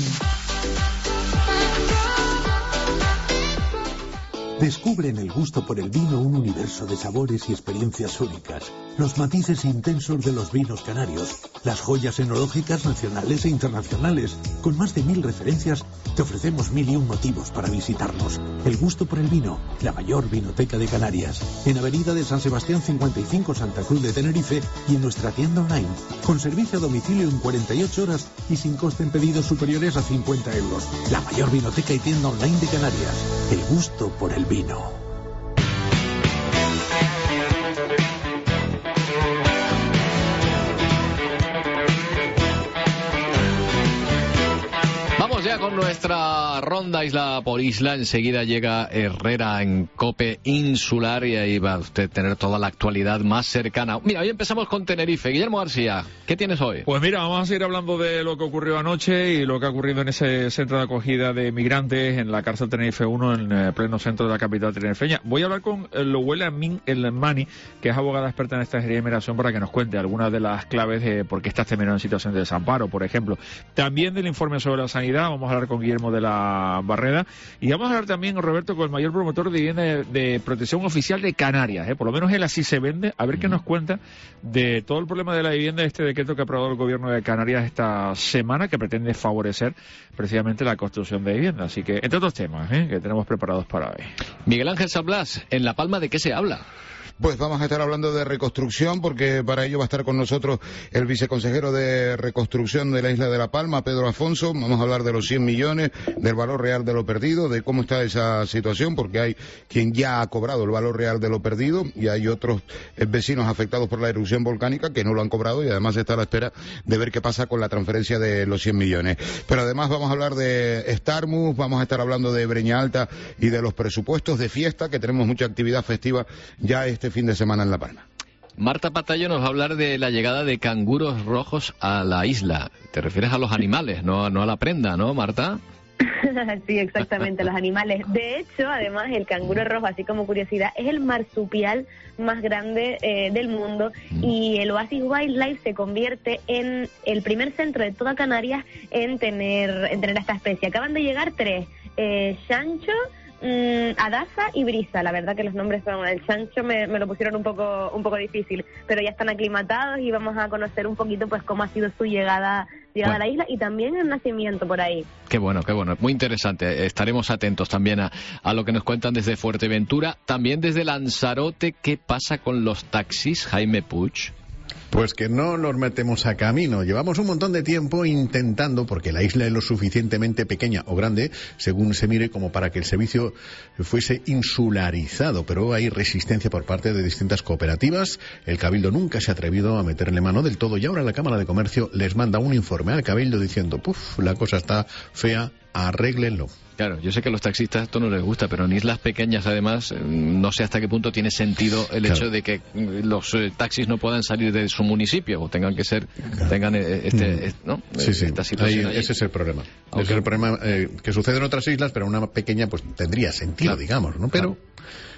Speaker 14: Descubre en el gusto por el vino un universo de sabores y experiencias únicas. Los matices intensos de los vinos canarios, las joyas enológicas nacionales e internacionales. Con más de mil referencias, te ofrecemos mil y un motivos para visitarnos. El gusto por el vino, la mayor vinoteca de Canarias. En Avenida de San Sebastián cincuenta y cinco, Santa Cruz de Tenerife, y en nuestra tienda online. Con servicio a domicilio en cuarenta y ocho horas y sin coste en pedidos superiores a cincuenta euros. La mayor vinoteca y tienda online de Canarias. El gusto por el vino. Vino.
Speaker 12: Vamos ya con nuestra ronda isla por isla. Enseguida llega Herrera en COPE Insular y ahí va usted a tener toda la actualidad más cercana. Mira, hoy empezamos con Tenerife. Guillermo García, ¿qué tienes hoy?
Speaker 20: Pues mira, vamos a seguir hablando de lo que ocurrió anoche y lo que ha ocurrido en ese centro de acogida de migrantes en la cárcel Tenerife uno, en el pleno centro de la capital tinerfeña. Voy a hablar con Lohuela Min El Mani, que es abogada experta en esta serie de inmigración, para que nos cuente algunas de las claves de por qué está este menor en situación de desamparo, por ejemplo. También del informe sobre la sanidad, vamos a hablar con Guillermo de la Barreda, y vamos a hablar también, Roberto, con el mayor promotor de vivienda de, de protección oficial de Canarias, ¿eh? Por lo menos él así se vende, a ver qué nos cuenta de todo el problema de la vivienda, este decreto que ha aprobado el gobierno de Canarias esta semana, que pretende favorecer precisamente la construcción de vivienda. Así que, entre otros temas, ¿eh? que tenemos preparados para hoy.
Speaker 12: Miguel Ángel San Blas, en La Palma, ¿de qué se habla?
Speaker 22: Pues vamos a estar hablando de reconstrucción, porque para ello va a estar con nosotros el viceconsejero de reconstrucción de la isla de La Palma, Pedro Afonso. Vamos a hablar de los cien millones, del valor real de lo perdido, de cómo está esa situación, porque hay quien ya ha cobrado el valor real de lo perdido y hay otros vecinos afectados por la erupción volcánica que no lo han cobrado, y además está a la espera de ver qué pasa con la transferencia de los cien millones. Pero además vamos a hablar de Starmus, vamos a estar hablando de Breña Alta y de los presupuestos de fiesta, que tenemos mucha actividad festiva ya este fin de semana en La Palma.
Speaker 12: Marta Patayo nos va a hablar de la llegada de canguros rojos a la isla. Te refieres a los animales, no, no a la prenda, ¿no, Marta?
Speaker 24: Sí, exactamente, los animales. De hecho, además, el canguro rojo, así como curiosidad, es el marsupial más grande eh, del mundo, y el Oasis Wildlife se convierte en el primer centro de toda Canarias en tener, en tener esta especie. Acaban de llegar tres, eh, chancho, Mm, Adasa y Brisa. La verdad que los nombres son, el chancho me, me lo pusieron un poco un poco difícil, pero ya están aclimatados y vamos a conocer un poquito pues cómo ha sido su llegada llegada bueno. a la isla, y también el nacimiento por ahí.
Speaker 12: Qué bueno, qué bueno, muy interesante. Estaremos atentos también a, a lo que nos cuentan desde Fuerteventura, también desde Lanzarote. ¿Qué pasa con los taxis, Jaime Puig?
Speaker 25: Pues que no nos metemos a camino. Llevamos un montón de tiempo intentando, porque la isla es lo suficientemente pequeña o grande, según se mire, como para que el servicio fuese insularizado. Pero hay resistencia por parte de distintas cooperativas. El Cabildo nunca se ha atrevido a meterle mano del todo, y ahora la Cámara de Comercio les manda un informe al Cabildo diciendo, puf, la cosa está fea, arréglenlo.
Speaker 12: Claro, yo sé que a los taxistas esto no les gusta, pero en islas pequeñas, además, no sé hasta qué punto tiene sentido el claro. hecho de que los eh, taxis no puedan salir de su municipio o tengan que ser, claro. tengan este, este ¿no?
Speaker 25: Sí, sí.
Speaker 12: Esta situación.
Speaker 25: Ahí, ese es el problema. Okay. Ese es el problema eh, que sucede en otras islas, pero una pequeña pues tendría sentido, claro. digamos, ¿no? Pero... Claro.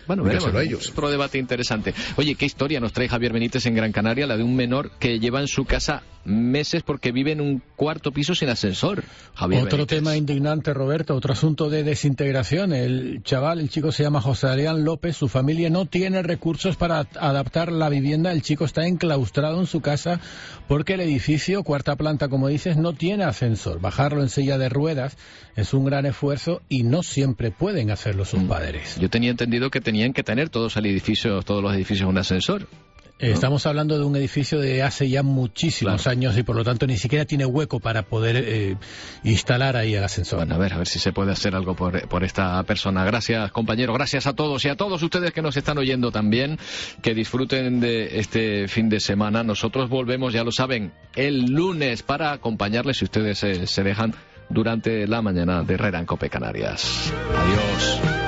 Speaker 12: Bueno, veremos, a ellos. Otro debate interesante. Oye, ¿qué historia nos trae Javier Benítez en Gran Canaria? La de un menor que lleva en su casa meses porque vive en un cuarto piso sin ascensor. Javier
Speaker 5: Otro
Speaker 12: Benítez.
Speaker 5: tema indignante, Roberto, otro asunto de desintegración. El chaval, el chico se llama José Adrián López, su familia no tiene recursos para adaptar la vivienda. El chico está enclaustrado en su casa porque el edificio, cuarta planta como dices, no tiene ascensor. Bajarlo en silla de ruedas es un gran esfuerzo y no siempre pueden hacerlo sus padres.
Speaker 12: Yo tenía entendido que tenían que tener todos, el edificio, todos los edificios un ascensor. ¿No?
Speaker 5: Estamos hablando de un edificio de hace ya muchísimos claro. años y por lo tanto ni siquiera tiene hueco para poder eh, instalar ahí el ascensor.
Speaker 12: Bueno, a ver, a ver si se puede hacer algo por, por esta persona. Gracias, compañero, gracias a todos y a todos ustedes que nos están oyendo también, que disfruten de este fin de semana. Nosotros volvemos, ya lo saben, el lunes para acompañarles, si ustedes eh, se dejan, durante la mañana de Herrera en COPE Canarias. Adiós.